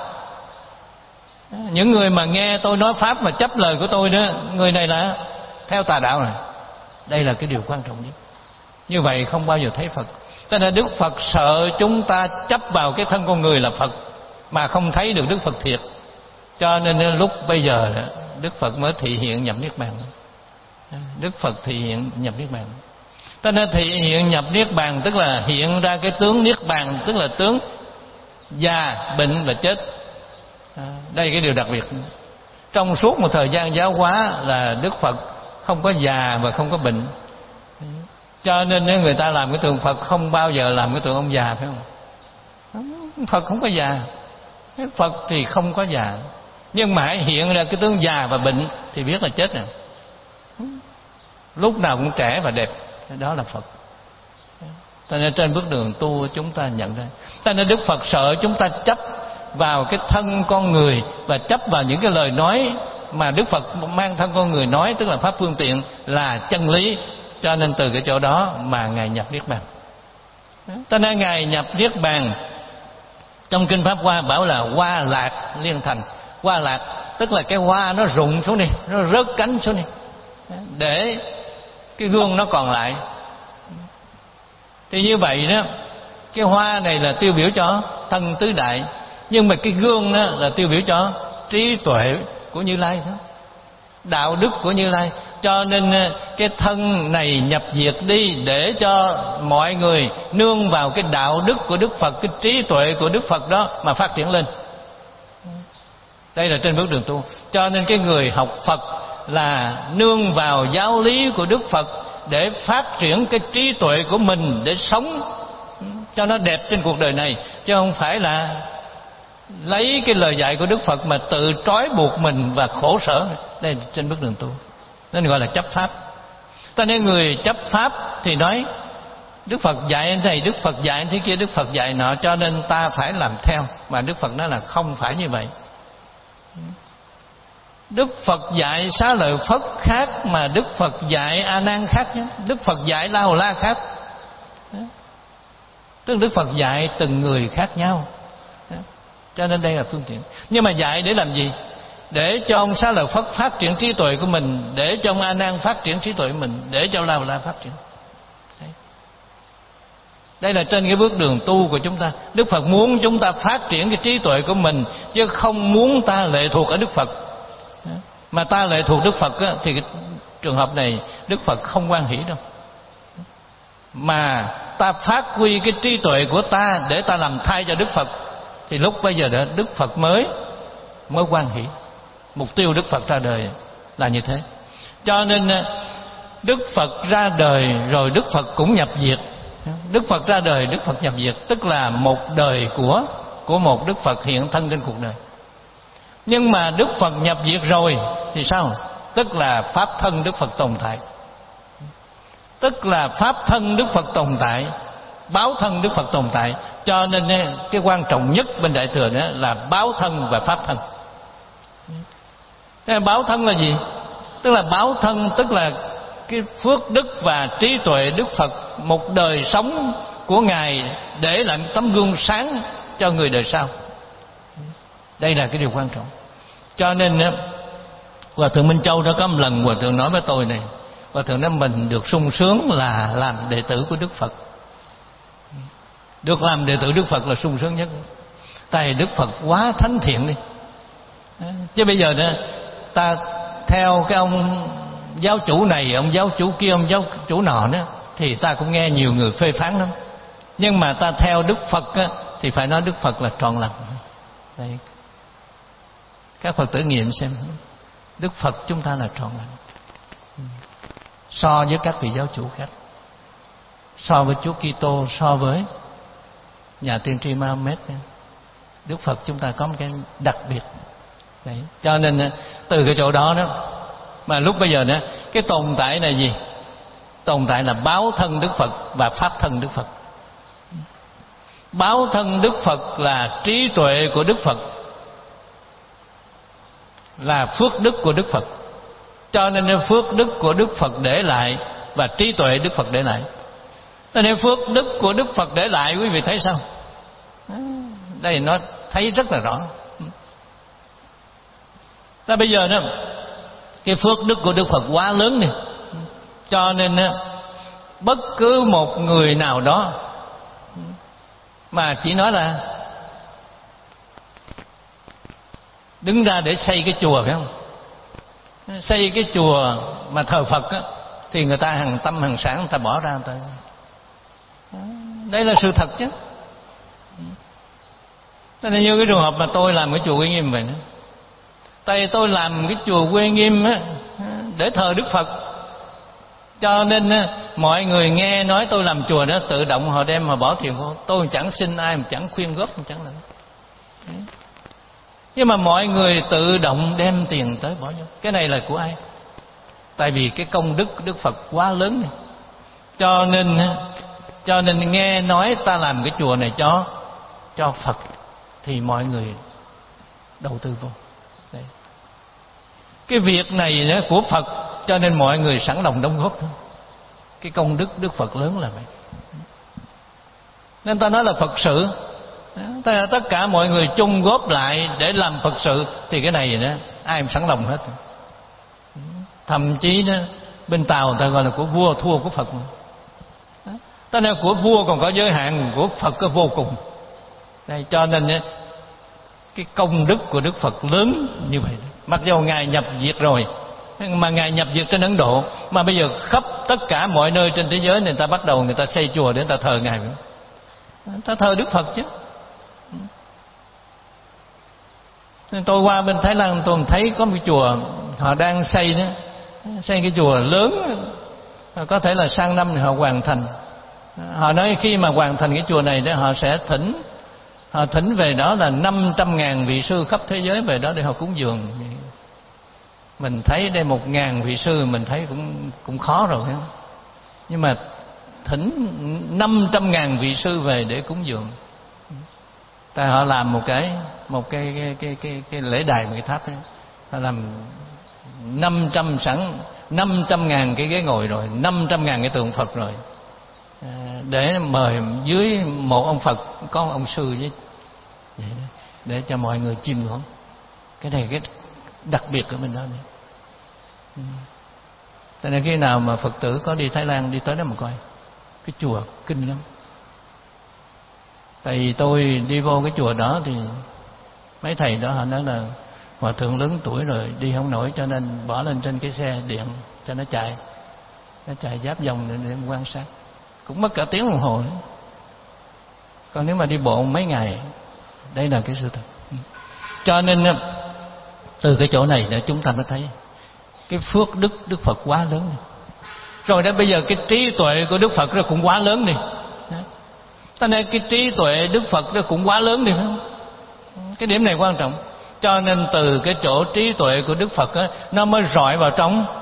Những người mà nghe tôi nói pháp mà chấp lời của tôi đó, người này là theo tà đạo rồi. Đây là cái điều quan trọng nhất. Như vậy không bao giờ thấy Phật. Cho nên Đức Phật sợ chúng ta chấp vào cái thân con người là Phật mà không thấy được Đức Phật thiệt. Cho nên lúc bây giờ Đức Phật mới thị hiện nhập niết bàn. Đức Phật thị hiện nhập niết bàn. Cho nên thị hiện nhập niết bàn tức là hiện ra cái tướng niết bàn, tức là tướng già, bệnh và chết. Đây cái điều đặc biệt. Trong suốt một thời gian giáo hóa là Đức Phật không có già và không có bệnh. Cho nên nếu người ta làm cái tượng Phật không bao giờ làm cái tượng ông già, phải không? Phật không có già, Phật thì không có già. Nhưng mà hãy hiện ra cái tướng già và bệnh thì biết là chết rồi. Lúc nào cũng trẻ và đẹp, đó là Phật. Cho nên trên bước đường tu chúng ta nhận ra. Cho nên Đức Phật sợ chúng ta chấp vào cái thân con người và chấp vào những cái lời nói mà Đức Phật mang thân con người nói, tức là pháp phương tiện, là chân lý. Cho nên từ cái chỗ đó mà Ngài nhập niết bàn. Cho nên Ngài nhập niết bàn trong Kinh Pháp Hoa bảo là hoa lạc liên thành. Hoa lạc tức là cái hoa nó rụng xuống đi, nó rớt cánh xuống đi, để cái gương nó còn lại. Thì như vậy đó, cái hoa này là tiêu biểu cho thân tứ đại, nhưng mà cái gương đó là tiêu biểu cho trí tuệ của Như Lai đó, đạo đức của Như Lai. Cho nên cái thân này nhập diệt đi để cho mọi người nương vào cái đạo đức của Đức Phật, cái trí tuệ của Đức Phật đó mà phát triển lên. Đây là trên bước đường tu. Cho nên cái người học Phật là nương vào giáo lý của Đức Phật để phát triển cái trí tuệ của mình, để sống cho nó đẹp trên cuộc đời này, chứ không phải là lấy cái lời dạy của Đức Phật mà tự trói buộc mình và khổ sở. Đây là trên bước đường tu, nên gọi là chấp pháp. Ta nên người chấp pháp thì nói Đức Phật dạy này, Đức Phật dạy thế kia, Đức Phật dạy nọ, cho nên ta phải làm theo. Mà Đức Phật nói là không phải như vậy. Đức Phật dạy Xá Lợi Phất khác mà Đức Phật dạy A Nan khác nhé. Đức Phật dạy La Hầu La khác. Tức Đức Phật dạy từng người khác nhau. Cho nên đây là phương tiện. Nhưng mà dạy để làm gì? Để cho ông Xá Lợi Phất phát triển trí tuệ của mình, để cho ông A Nan phát triển trí tuệ của mình, để cho La Hầu La phát triển. Đây là trên cái bước đường tu của chúng ta. Đức Phật muốn chúng ta phát triển cái trí tuệ của mình, chứ không muốn ta lệ thuộc ở Đức Phật. Mà ta lệ thuộc Đức Phật á, thì cái trường hợp này Đức Phật không hoan hỷ đâu. Mà ta phát huy cái trí tuệ của ta để ta làm thay cho Đức Phật, thì lúc bây giờ đó Đức Phật mới hoan hỷ. Mục tiêu Đức Phật ra đời là như thế. Cho nên Đức Phật ra đời rồi Đức Phật cũng nhập diệt. Đức Phật ra đời, Đức Phật nhập diệt, tức là một đời của một Đức Phật hiện thân trên cuộc đời. Nhưng mà Đức Phật nhập diệt rồi thì sao? Tức là pháp thân Đức Phật tồn tại. Tức là pháp thân Đức Phật tồn tại, báo thân Đức Phật tồn tại. Cho nên cái quan trọng nhất bên Đại Thừa đó là báo thân và pháp thân. Cái báo thân là gì? Tức là báo thân tức là cái phước đức và trí tuệ Đức Phật một đời sống của Ngài để làm tấm gương sáng cho người đời sau. Đây là cái điều quan trọng. Cho nên Hòa thượng Minh Châu đã có một lần Hòa thượng nói với tôi này, Hòa thượng nói mình được sung sướng là làm đệ tử của Đức Phật. Được làm đệ tử Đức Phật là sung sướng nhất. Tại Đức Phật quá thánh thiện đi. Chứ bây giờ đó ta theo cái ông giáo chủ này, ông giáo chủ kia, ông giáo chủ nọ đó, thì ta cũng nghe nhiều người phê phán lắm. Nhưng mà ta theo Đức Phật á, thì phải nói Đức Phật là trọn lành. Đây. Các Phật tử nghiệm xem, Đức Phật chúng ta là trọn lành. So với các vị giáo chủ khác, so với Chúa Kitô, so với nhà tiên tri Mahomet, Đức Phật chúng ta có một cái đặc biệt. Đấy. Cho nên từ cái chỗ đó đó mà lúc bây giờ đó, cái tồn tại là gì? Tồn tại là báo thân Đức Phật và pháp thân Đức Phật. Báo thân Đức Phật là trí tuệ của Đức Phật, là phước đức của Đức Phật. Cho nên phước đức của Đức Phật để lại và trí tuệ Đức Phật để lại. Cho nên phước đức của Đức Phật để lại, quý vị thấy sao? Đây nó thấy rất là rõ. Та bây giờ đó, cái phước đức của Đức Phật quá lớn đi, cho nên bất cứ một người nào đó mà chỉ nói là đứng ra để xây cái chùa, phải không? Xây cái chùa mà thờ Phật á, thì người ta hàng tâm hàng sản người ta bỏ ra người ta. Đây là sự thật chứ. Thế nên như cái trường hợp mà tôi làm cái chùa Uy Nghiêm vậy nữa. Tại tôi làm cái chùa Uy Nghiêm á, để thờ Đức Phật, cho nên mọi người nghe nói tôi làm chùa đó tự động họ đem họ bỏ tiền vô. Tôi chẳng xin ai, mà chẳng khuyên góp, chẳng làm. Nhưng mà mọi người tự động đem tiền tới bỏ vô. Cái này là của ai? Tại vì cái công đức Đức Phật quá lớn này. Cho nên nghe nói ta làm cái chùa này cho Phật thì mọi người đầu tư vô. Đấy. Cái việc này đó của Phật, cho nên mọi người sẵn lòng đóng góp đó. Cái công đức Đức Phật lớn là vậy. Nên ta nói là Phật sự. Tất cả mọi người chung góp lại để làm Phật sự, thì cái này đó ai cũng sẵn lòng hết. Thậm chí đó, bên Tàu người ta gọi là của vua thua của Phật. Ta nói của vua còn có giới hạn, của Phật có vô cùng. Đây, cho nên cái công đức của Đức Phật lớn như vậy. Mặc dù Ngài nhập diệt rồi, mà Ngài nhập diệt trên Ấn Độ, mà bây giờ khắp tất cả mọi nơi trên thế giới người ta bắt đầu người ta xây chùa để người ta thờ Ngài. Người ta thờ Đức Phật chứ. Nên tôi qua bên Thái Lan tôi thấy có một chùa họ đang xây đó, xây cái chùa lớn, có thể là sang năm thì họ hoàn thành. Họ nói khi mà hoàn thành cái chùa này đó, họ sẽ thỉnh về đó là 500.000 vị sư khắp thế giới về đó để họ cúng dường. Mình thấy đây 1.000 vị sư mình thấy cũng khó rồi, không? Nhưng mà thỉnh 500.000 vị sư về để cúng dường. Tại họ làm một cái lễ đài, một cái tháp đó. Họ làm 500.000 cái ghế ngồi rồi, 500.000 cái tượng Phật rồi, để mời dưới một ông Phật có ông sư với vậy đó, để cho mọi người chiêm ngưỡng. Cái này cái đặc biệt của mình đó này. Tại nên khi nào mà Phật tử có đi Thái Lan đi tới đó mà coi cái chùa kinh lắm. Tại vì tôi đi vô cái chùa đó thì mấy thầy đó họ nói là hòa thượng lớn tuổi rồi đi không nổi, cho nên bỏ lên trên cái xe điện cho nó chạy giáp vòng để quan sát, cũng mất cả tiếng đồng hồ nữa. Còn nếu mà đi bộ mấy ngày, đây là cái sự thật. Cho nên từ cái chỗ này để chúng ta mới thấy cái phước đức Đức Phật quá lớn này. Rồi đó bây giờ cái trí tuệ của Đức Phật nó cũng quá lớn đi. Cho nên cái trí tuệ Đức Phật nó cũng quá lớn đi, phải không? Cái điểm này quan trọng. Cho nên từ cái chỗ trí tuệ của Đức Phật á, nó mới rọi vào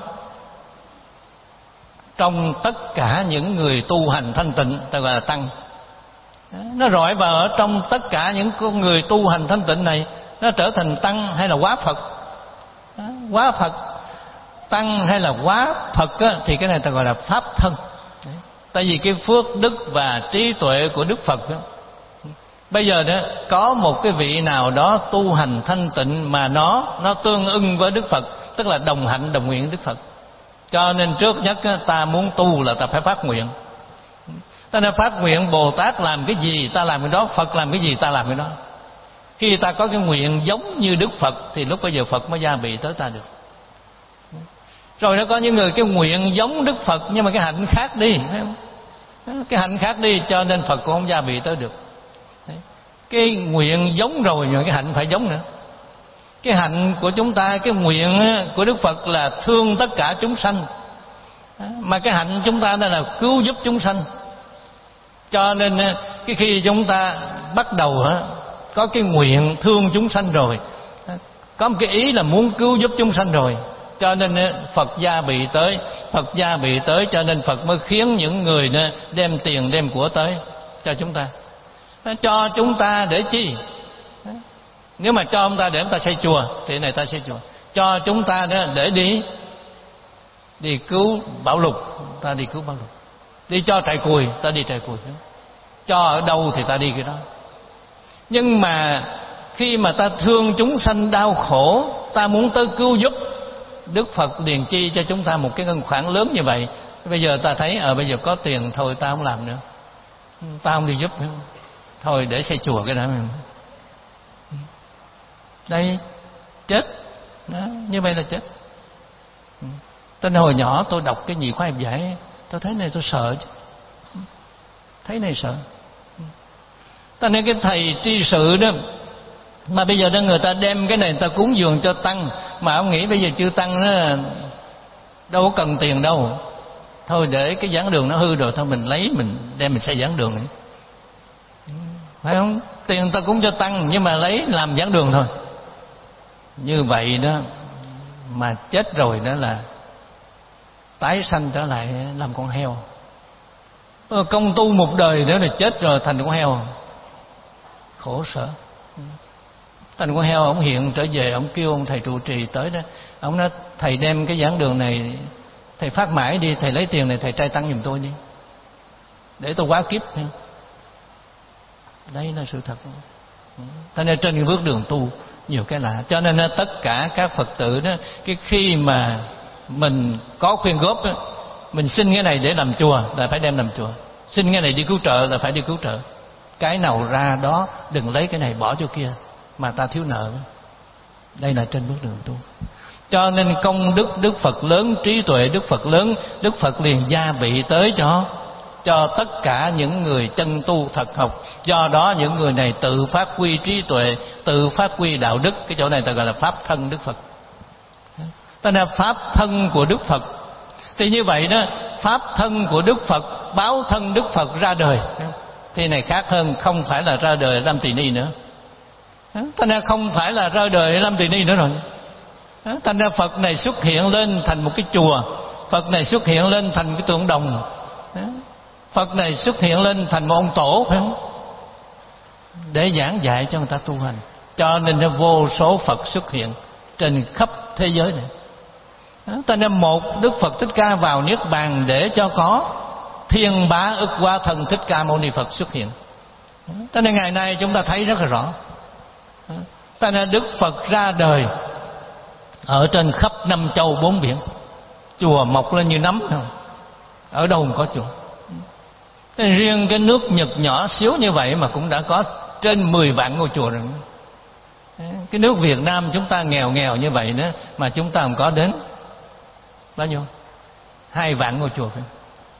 trong tất cả những người tu hành thanh tịnh, ta gọi là tăng. Nó rọi vào ở trong tất cả những con người tu hành thanh tịnh này, nó trở thành tăng hay là hóa Phật. Hóa Phật tăng hay là quá Phật á, thì cái này ta gọi là pháp thân. Tại vì cái phước đức và trí tuệ của Đức Phật đó, bây giờ đó có một cái vị nào đó tu hành thanh tịnh mà nó tương ưng với Đức Phật, tức là đồng hạnh đồng nguyện Đức Phật. Cho nên trước nhất ta muốn tu là ta phải phát nguyện. Ta nên phát nguyện Bồ Tát làm cái gì ta làm cái đó, Phật làm cái gì ta làm cái đó. Khi ta có cái nguyện giống như Đức Phật thì lúc bây giờ Phật mới gia bị tới ta được. Rồi nó có những người cái nguyện giống Đức Phật nhưng mà cái hạnh khác đi, phải không? Cái hạnh khác đi cho nên Phật cũng không gia bị tới được. Cái nguyện giống rồi nhưng cái hạnh phải giống nữa. Cái hạnh của chúng ta, cái nguyện của Đức Phật là thương tất cả chúng sanh, mà cái hạnh chúng ta đây là cứu giúp chúng sanh. Cho nên cái khi chúng ta bắt đầu có cái nguyện thương chúng sanh rồi, có một cái ý là muốn cứu giúp chúng sanh rồi, cho nên Phật gia bị tới. Phật gia bị tới cho nên Phật mới khiến những người đem tiền đem của tới cho chúng ta. Cho chúng ta để chi? Nếu mà cho chúng ta để chúng ta xây chùa thì này ta xây chùa. Cho chúng ta để đi cứu bão lụt, ta đi cứu bão lụt. Đi cho trại cùi, ta đi trại cùi. Cho ở đâu thì ta đi cái đó. Nhưng mà khi mà ta thương chúng sanh đau khổ, ta muốn tới cứu giúp, Đức Phật điền chi cho chúng ta một cái ngân khoản lớn như vậy. Bây giờ ta thấy bây giờ có tiền thôi ta không làm nữa, ta không đi giúp nữa, thôi để xây chùa cái đó. Đây chết đó, như vậy là chết. Tên hồi nhỏ tôi đọc cái nhị khoa hiệp giải, tôi thấy này tôi sợ chứ, thấy này sợ. Ta nên cái thầy tri sự đó mà bây giờ đó người ta đem cái này người ta cúng dường cho tăng, mà ông nghĩ bây giờ chư tăng nó đâu có cần tiền đâu, thôi để cái giảng đường nó hư rồi thôi mình lấy mình đem mình xây giảng đường này, phải không? Tiền ta cúng cho tăng nhưng mà lấy làm giảng đường thôi. Như vậy đó mà chết rồi đó là tái sanh trở lại làm con heo. Công tu một đời nữa là chết rồi thành con heo, khổ sở. Thành con heo, ông hiện trở về, ông kêu ông thầy trụ trì tới đó, ông nói thầy đem cái giảng đường này thầy phát mãi đi, thầy lấy tiền này thầy trai tăng giùm tôi đi để tôi quá kiếp. Đây là sự thật. Cho nên trên cái bước đường tu nhiều cái lạ. Cho nên tất cả các Phật tử đó, cái khi mà mình có khuyên góp đó, mình xin cái này để làm chùa là phải đem làm chùa, xin cái này đi cứu trợ là phải đi cứu trợ. Cái nào ra đó, đừng lấy cái này bỏ cho kia mà ta thiếu nợ. Đây là trên bước đường tu. Cho nên công đức Đức Phật lớn, trí tuệ Đức Phật lớn, Đức Phật liền gia bị tới cho tất cả những người chân tu thật học. Do đó những người này tự phát huy trí tuệ, tự phát huy đạo đức. Cái chỗ này ta gọi là pháp thân Đức Phật. Ta là pháp thân của Đức Phật. Thì như vậy đó, pháp thân của Đức Phật, báo thân Đức Phật ra đời. Thì này khác hơn, không phải là ra đời làm tỳ ni nữa. Thành ra không phải là ra đời làm tỳ ni nữa rồi. Thành ra Phật này xuất hiện lên thành một cái chùa, Phật này xuất hiện lên thành cái tượng đồng, Phật này xuất hiện lên thành một ông tổ, phải không? Để giảng dạy cho người ta tu hành. Cho nên vô số Phật xuất hiện trên khắp thế giới này. Thành ra một Đức Phật Thích Ca vào Niết Bàn để cho có Thiên Bá Ức Quá Thân Thích Ca Mâu Ni Phật xuất hiện. Cho nên ngày nay chúng ta thấy rất là rõ. Cho nên Đức Phật ra đời ở trên khắp năm châu bốn biển, chùa mọc lên như nấm, ở đâu cũng có chùa. Riêng cái nước Nhật nhỏ xíu như vậy mà cũng đã có trên 10 vạn ngôi chùa rồi. Cái nước Việt Nam chúng ta nghèo nghèo như vậy nữa mà chúng ta không có đến bao nhiêu? 2 vạn ngôi chùa phải.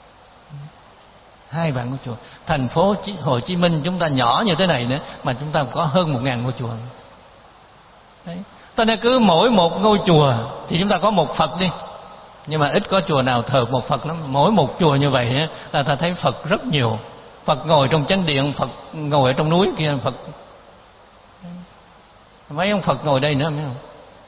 2 vạn ngôi chùa. Thành phố Hồ Chí Minh chúng ta nhỏ như thế này nữa mà chúng ta có hơn 1.000 ngôi chùa. Đấy. Cho nên cứ mỗi một ngôi chùa thì chúng ta có một Phật đi, nhưng mà ít có chùa nào thờ một Phật lắm. Mỗi một chùa như vậy là ta thấy Phật rất nhiều. Phật ngồi trong chánh điện, Phật ngồi ở trong núi kia, Phật mấy ông Phật ngồi đây nữa phải không?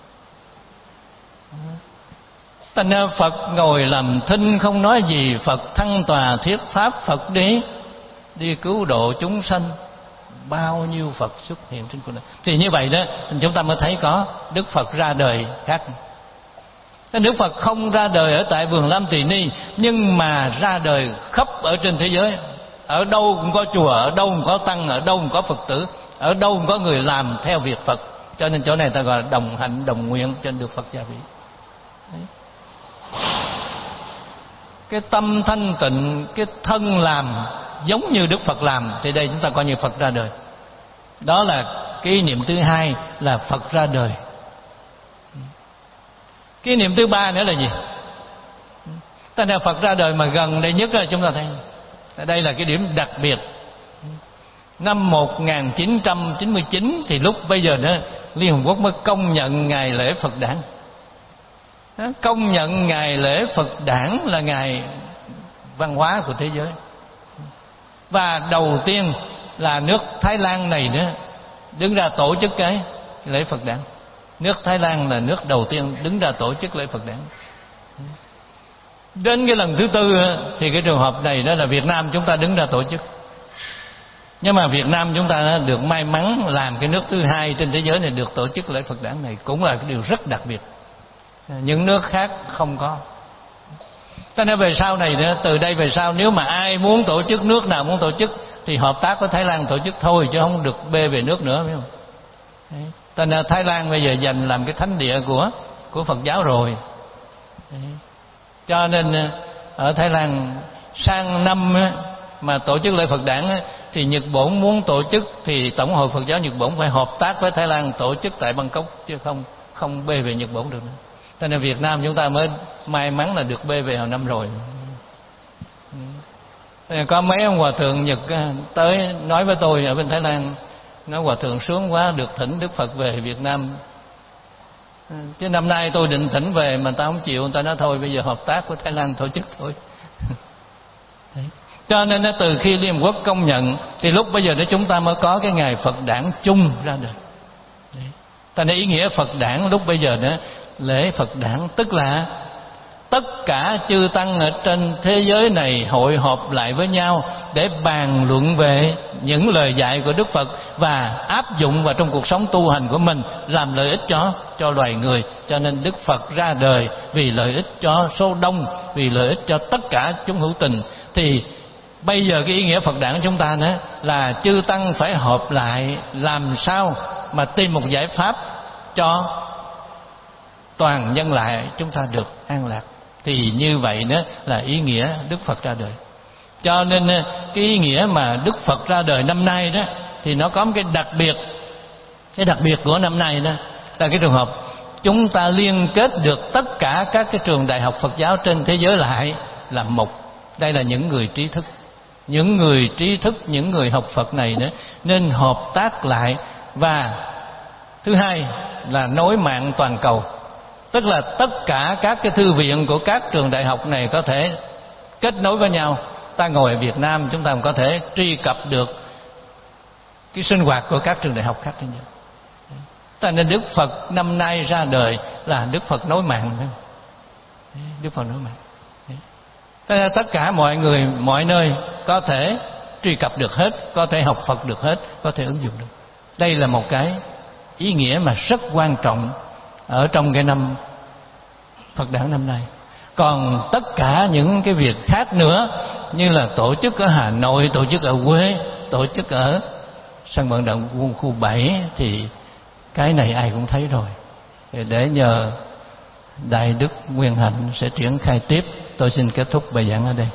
Thành ra Phật ngồi làm thinh không nói gì, Phật thăng tòa thuyết pháp, Phật đi cứu độ chúng sanh. Bao nhiêu Phật xuất hiện trên cuộc đời. Thì như vậy đó chúng ta mới thấy có Đức Phật ra đời khác. Đức Phật không ra đời ở tại Vườn Lam Tỳ Ni, nhưng mà ra đời khắp ở trên thế giới. Ở đâu cũng có chùa, ở đâu cũng có tăng, ở đâu cũng có Phật tử, ở đâu cũng có người làm theo việc Phật. Cho nên chỗ này ta gọi là đồng hạnh đồng nguyện trên được Phật gia vị. Cái tâm thanh tịnh, cái thân làm giống như Đức Phật làm, thì đây chúng ta coi như Phật ra đời. Đó là cái ý niệm thứ hai, là Phật ra đời. Cái ý niệm thứ ba nữa là gì? Ta là Phật ra đời mà gần đây nhất là chúng ta thấy đây là cái điểm đặc biệt. Năm 1999 thì lúc bây giờ nữa Liên Hợp Quốc mới công nhận ngày lễ Phật Đản. Công nhận ngày lễ Phật Đản là ngày văn hóa của thế giới. Và đầu tiên là nước Thái Lan này nữa đứng ra tổ chức cái lễ Phật Đản. Nước Thái Lan là nước đầu tiên đứng ra tổ chức lễ Phật Đản. Đến cái lần thứ tư thì cái trường hợp này đó là Việt Nam chúng ta đứng ra tổ chức. Nhưng mà Việt Nam chúng ta được may mắn làm cái nước thứ hai trên thế giới này được tổ chức lễ Phật Đản này, cũng là cái điều rất đặc biệt. Những nước khác không có. Cho nên về sau này nữa, từ đây về sau nếu mà ai muốn tổ chức, nước nào muốn tổ chức thì hợp tác với Thái Lan tổ chức thôi, chứ không được bê về nước nữa, biết không? Đấy. Cho nên Thái Lan bây giờ dành làm cái thánh địa của Phật giáo rồi. Đấy. Cho nên ở Thái Lan sang năm mà tổ chức lễ Phật Đản thì Nhật Bổn muốn tổ chức thì Tổng hội Phật giáo Nhật Bổn phải hợp tác với Thái Lan tổ chức tại Bangkok, chứ không bê về Nhật Bổn được nữa. Cho nên Việt Nam chúng ta mới may mắn là được bê về hồi năm rồi. Có mấy ông hòa thượng Nhật tới nói với tôi ở bên Thái Lan, nói hòa thượng sướng quá được thỉnh Đức Phật về Việt Nam, chứ năm nay tôi định thỉnh về mà ta không chịu, người ta nói thôi bây giờ hợp tác với Thái Lan tổ chức thôi. Đấy. Cho nên từ khi Liên Hợp Quốc công nhận thì lúc bây giờ chúng ta mới có cái ngày Phật Đản chung ra đời. Đấy. Ta nói ý nghĩa Phật Đản lúc bây giờ nữa, lễ Phật Đản tức là tất cả chư tăng ở trên thế giới này hội họp lại với nhau để bàn luận về những lời dạy của Đức Phật và áp dụng vào trong cuộc sống tu hành của mình, làm lợi ích cho loài người. Cho nên Đức Phật ra đời vì lợi ích cho số đông, vì lợi ích cho tất cả chúng hữu tình. Thì bây giờ cái ý nghĩa Phật Đản của chúng ta nữa là chư tăng phải họp lại làm sao mà tìm một giải pháp cho toàn nhân loại chúng ta được an lạc. Thì như vậy đó là ý nghĩa Đức Phật ra đời. Cho nên cái ý nghĩa mà Đức Phật ra đời năm nay đó thì nó có một cái đặc biệt. Cái đặc biệt của năm nay đó là cái trường hợp chúng ta liên kết được tất cả các cái trường đại học Phật giáo trên thế giới lại làm một. Đây là những người trí thức. Những người trí thức, những người học Phật này nữa nên hợp tác lại. Và thứ hai là nối mạng toàn cầu. Tức là tất cả các cái thư viện của các trường đại học này có thể kết nối với nhau. Ta ngồi ở Việt Nam chúng ta cũng có thể truy cập được cái sinh hoạt của các trường đại học khác trên nhau. Cho nên Đức Phật năm nay ra đời là Đức Phật nối mạng. Đức Phật nối mạng. Tất cả mọi người, mọi nơi có thể truy cập được hết, có thể học Phật được hết, có thể ứng dụng được. Đây là một cái ý nghĩa mà rất quan trọng ở trong cái năm Phật Đản năm nay. Còn tất cả những cái việc khác nữa, như là tổ chức ở Hà Nội, tổ chức ở Huế, tổ chức ở sân vận động quân khu 7, thì cái này ai cũng thấy rồi. Để nhờ Đại Đức Nguyên Hạnh sẽ triển khai tiếp. Tôi xin kết thúc bài giảng ở đây.